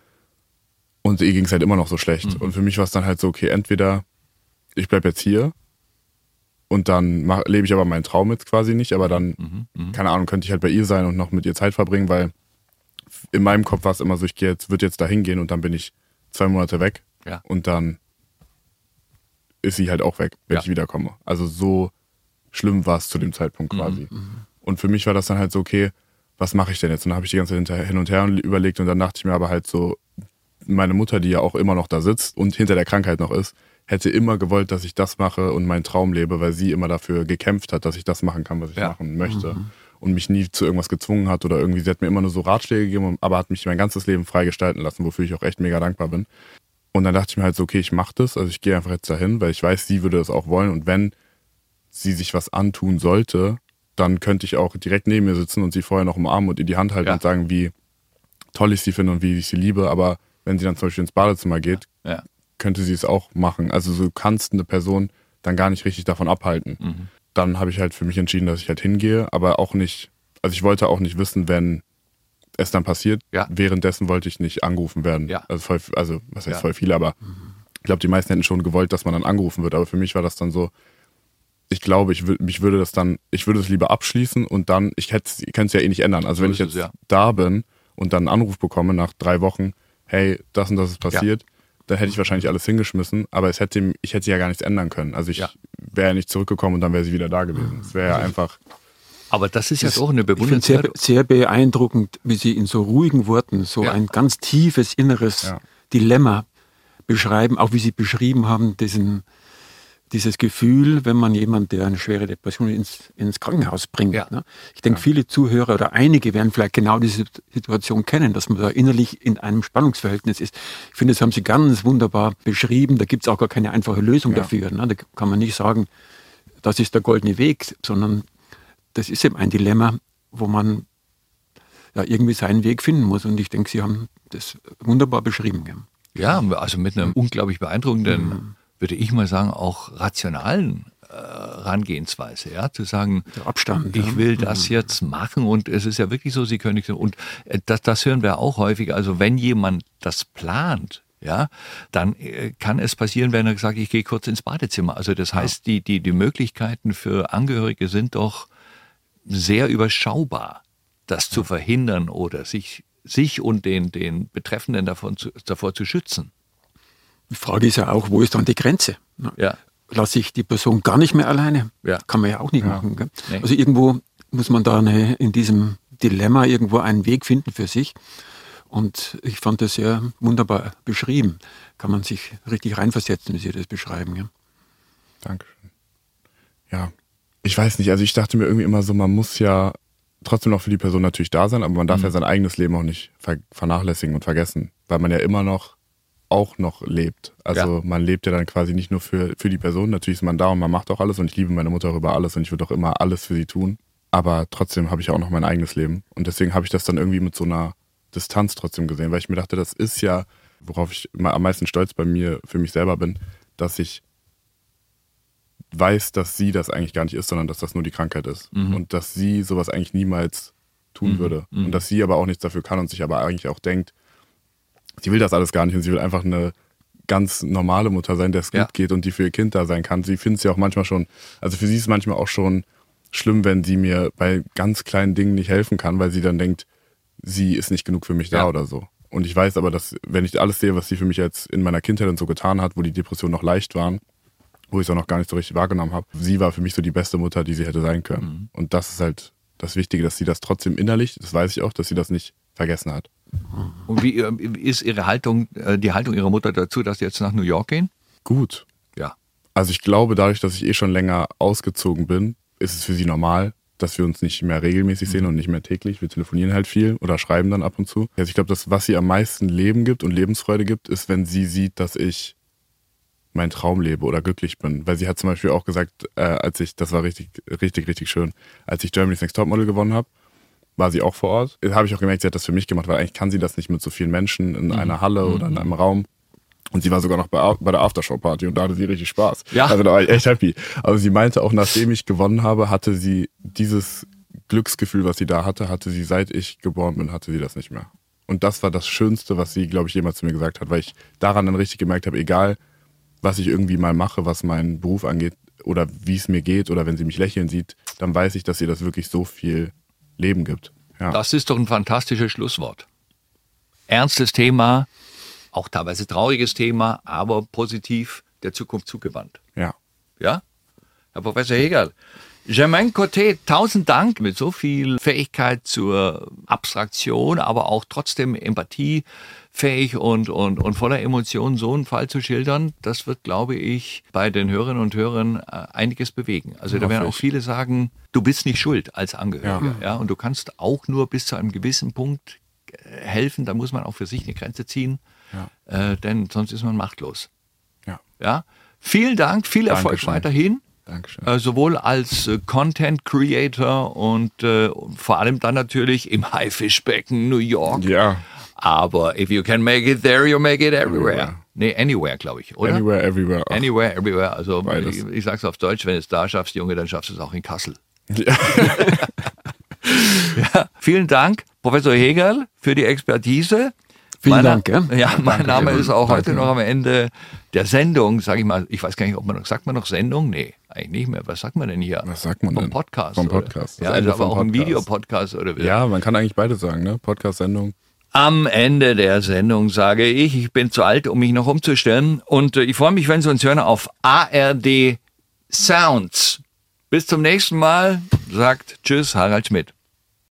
Und ihr ging es halt immer noch so schlecht. Mhm. Und für mich war es dann halt so, okay, entweder ich bleib jetzt hier und dann mach, lebe ich aber meinen Traum jetzt quasi nicht, aber dann, Mhm. Mhm. keine Ahnung, könnte ich halt bei ihr sein und noch mit ihr Zeit verbringen, weil in meinem Kopf war es immer so, ich gehe jetzt, würde jetzt da hingehen und dann bin ich zwei Monate weg Ja. und dann ist sie halt auch weg, wenn Ja. ich wiederkomme. Also so schlimm war es zu dem Zeitpunkt quasi. Mhm. Und für mich war das dann halt so, okay, was mache ich denn jetzt? Und dann habe ich die ganze Zeit hinter- hin und her überlegt und dann dachte ich mir aber halt so, meine Mutter, die ja auch immer noch da sitzt und hinter der Krankheit noch ist, hätte immer gewollt, dass ich das mache und meinen Traum lebe, weil sie immer dafür gekämpft hat, dass ich das machen kann, was ich Ja. machen möchte. Und mich nie zu irgendwas gezwungen hat oder irgendwie, sie hat mir immer nur so Ratschläge gegeben, aber hat mich mein ganzes Leben frei gestalten lassen, wofür ich auch echt mega dankbar bin. Und dann dachte ich mir halt so, okay, ich mache das, also ich gehe einfach jetzt dahin, weil ich weiß, sie würde das auch wollen und wenn sie sich was antun sollte, dann könnte ich auch direkt neben ihr sitzen und sie vorher noch umarmen und ihr die Hand halten Ja. und sagen, wie toll ich sie finde und wie ich sie liebe, aber wenn sie dann zum Beispiel ins Badezimmer geht, Ja. könnte sie es auch machen. Also du kannst eine Person dann gar nicht richtig davon abhalten. Mhm. Dann habe ich halt für mich entschieden, dass ich halt hingehe, aber auch nicht, also ich wollte auch nicht wissen, wenn es dann passiert. Ja. Währenddessen wollte ich nicht angerufen werden. Ja. Also, voll, also was heißt Ja. voll viele, aber ich glaube, die meisten hätten schon gewollt, dass man dann angerufen wird. Aber für mich war das dann so, ich glaube, ich, wür- mich würde das dann, ich würde es lieber abschließen und dann, ich hätte ich könnte es ja eh nicht ändern. Also So wenn ist ich es, jetzt ja. da bin und dann einen Anruf bekomme nach drei Wochen, hey, das und das ist passiert, dann hätte ich wahrscheinlich alles hingeschmissen, aber es hätte, ich hätte ja gar nichts ändern können. Also ich Ja. wäre ja nicht zurückgekommen und dann wäre sie wieder da gewesen. Es wäre ja einfach, Aber das ist ja doch eine Ich finde es sehr, bewundernswerte... sehr beeindruckend, wie Sie in so ruhigen Worten so Ja. ein ganz tiefes inneres Ja. Dilemma beschreiben, auch wie Sie beschrieben haben, diesen, dieses Gefühl, wenn man jemanden, der eine schwere Depression ins, ins Krankenhaus bringt. Ja. Ne? Ich denke, viele Zuhörer oder einige werden vielleicht genau diese Situation kennen, dass man da innerlich in einem Spannungsverhältnis ist. Ich finde, das haben Sie ganz wunderbar beschrieben. Da gibt es auch gar keine einfache Lösung Ja. dafür. Ne? Da kann man nicht sagen, das ist der goldene Weg, sondern das ist eben ein Dilemma, wo man ja irgendwie seinen Weg finden muss. Und ich denke, Sie haben das wunderbar beschrieben. Ja. Ja, also mit einem unglaublich beeindruckenden, würde ich mal sagen, auch rationalen äh, Herangehensweise, ja, zu sagen, Der Abstand. ich ja. will das jetzt machen und es ist ja wirklich so, Sie können nicht, und äh, das, das hören wir auch häufig, also wenn jemand das plant, ja, dann äh, kann es passieren, wenn er sagt, ich gehe kurz ins Badezimmer. Also das heißt, die, die, die Möglichkeiten für Angehörige sind doch sehr überschaubar, das zu verhindern oder sich, sich und den, den Betreffenden davon zu, davor zu schützen. Die Frage ist ja auch, wo ist dann die Grenze? Ne? Ja. Lasse ich die Person gar nicht mehr alleine? Ja. Kann man ja auch nicht machen. Gell? Nee. Also irgendwo muss man da eine, in diesem Dilemma irgendwo einen Weg finden für sich. Und ich fand das sehr wunderbar beschrieben. Kann man sich richtig reinversetzen, wie Sie das beschreiben. Ja? Dankeschön. Ja, ich weiß nicht, also ich dachte mir irgendwie immer so, man muss ja trotzdem noch für die Person natürlich da sein, aber man darf ja sein eigenes Leben auch nicht ver vernachlässigen und vergessen, weil man ja immer noch auch noch lebt. Also Ja. man lebt ja dann quasi nicht nur für, für die Person, natürlich ist man da und man macht auch alles und ich liebe meine Mutter auch über alles und ich würde auch immer alles für sie tun, aber trotzdem habe ich ja auch noch mein eigenes Leben und deswegen habe ich das dann irgendwie mit so einer Distanz trotzdem gesehen, weil ich mir dachte, das ist ja, worauf ich immer am meisten stolz bei mir, für mich selber bin, dass ich weiß, dass sie das eigentlich gar nicht ist, sondern dass das nur die Krankheit ist. Mhm. Und dass sie sowas eigentlich niemals tun Mhm. würde. Mhm. Und dass sie aber auch nichts dafür kann und sich aber eigentlich auch denkt, sie will das alles gar nicht und sie will einfach eine ganz normale Mutter sein, der es Ja. gut geht und die für ihr Kind da sein kann. Sie findet es ja auch manchmal schon, also für sie ist es manchmal auch schon schlimm, wenn sie mir bei ganz kleinen Dingen nicht helfen kann, weil sie dann denkt, sie ist nicht genug für mich da Ja. oder so. Und ich weiß aber, dass, wenn ich alles sehe, was sie für mich jetzt in meiner Kindheit und so getan hat, wo die Depressionen noch leicht waren, wo ich es auch noch gar nicht so richtig wahrgenommen habe, sie war für mich so die beste Mutter, die sie hätte sein können. Mhm. Und das ist halt das Wichtige, dass sie das trotzdem innerlich, das weiß ich auch, dass sie das nicht vergessen hat. Und wie äh, ist Ihre Haltung, äh, die Haltung Ihrer Mutter dazu, dass Sie jetzt nach New York gehen? Gut. Ja. Also ich glaube, dadurch, dass ich eh schon länger ausgezogen bin, ist es für sie normal, dass wir uns nicht mehr regelmäßig sehen und nicht mehr täglich. Wir telefonieren halt viel oder schreiben dann ab und zu. Also ich glaube, das, was sie am meisten Leben gibt und Lebensfreude gibt, ist, wenn sie sieht, dass ich meinen Traum lebe oder glücklich bin. Weil sie hat zum Beispiel auch gesagt, äh, als ich, das war richtig, richtig, richtig schön, als ich Germany's Next Topmodel gewonnen habe, war sie auch vor Ort. Da habe ich auch gemerkt, sie hat das für mich gemacht, weil eigentlich kann sie das nicht mit so vielen Menschen in einer Halle oder in einem Raum. Und sie war sogar noch bei, bei der Aftershow-Party und da hatte sie richtig Spaß. Ja. Also da war ich echt happy. Aber sie meinte auch, nachdem ich gewonnen habe, hatte sie dieses Glücksgefühl, was sie da hatte, hatte sie, seit ich geboren bin, hatte sie das nicht mehr. Und das war das Schönste, was sie, glaube ich, jemals zu mir gesagt hat, weil ich daran dann richtig gemerkt habe, egal, was ich irgendwie mal mache, was meinen Beruf angeht oder wie es mir geht oder wenn sie mich lächeln sieht, dann weiß ich, dass ihr das wirklich so viel Leben gibt. Ja. Das ist doch ein fantastisches Schlusswort. Ernstes Thema, auch teilweise trauriges Thema, aber positiv der Zukunft zugewandt. Ja. Ja? Herr Professor Hegerl, Germain Coté, tausend Dank mit so viel Fähigkeit zur Abstraktion, aber auch trotzdem empathiefähig und, und, und voller Emotionen so einen Fall zu schildern, das wird, glaube ich, bei den Hörerinnen und Hörern einiges bewegen. Also da werden auch viele sagen, du bist nicht schuld als Angehöriger. Ja. Ja, und du kannst auch nur bis zu einem gewissen Punkt helfen, da muss man auch für sich eine Grenze ziehen, ja. äh, denn sonst ist man machtlos. Ja. Ja? Vielen Dank, viel Erfolg Dankeschön. weiterhin. Dankeschön. Äh, sowohl als äh, Content Creator und äh, vor allem dann natürlich im Haifischbecken New York. Ja. Aber if you can make it there, you make it everywhere. Everywhere. Nee, anywhere, glaube ich, oder? Anywhere, everywhere. Ach, Anywhere, everywhere. Also Beides. ich, ich sag's auf Deutsch, wenn du es da schaffst, Junge, dann schaffst du es auch in Kassel. Ja. Ja, vielen Dank, Professor Hegerl, für die Expertise. Vielen Meiner, Dank. Ja, ja mein Danke, Name Jürgen. ist auch heute Danke. noch am Ende der Sendung, sage ich mal, ich weiß gar nicht, ob man noch, sagt man noch Sendung? Nee, eigentlich nicht mehr. Was sagt man denn hier? Was sagt man Vom denn? Podcast. Vom oder? Podcast. Ja, Das also Ende aber vom auch ein Podcast. Videopodcast oder wie? Ja, man kann eigentlich beides sagen, ne? Podcast-Sendung. Am Ende der Sendung sage ich, ich bin zu alt, um mich noch umzustellen. Und äh, ich freue mich, wenn Sie uns hören auf A R D Sounds. Bis zum nächsten Mal, sagt Tschüss, Harald Schmidt.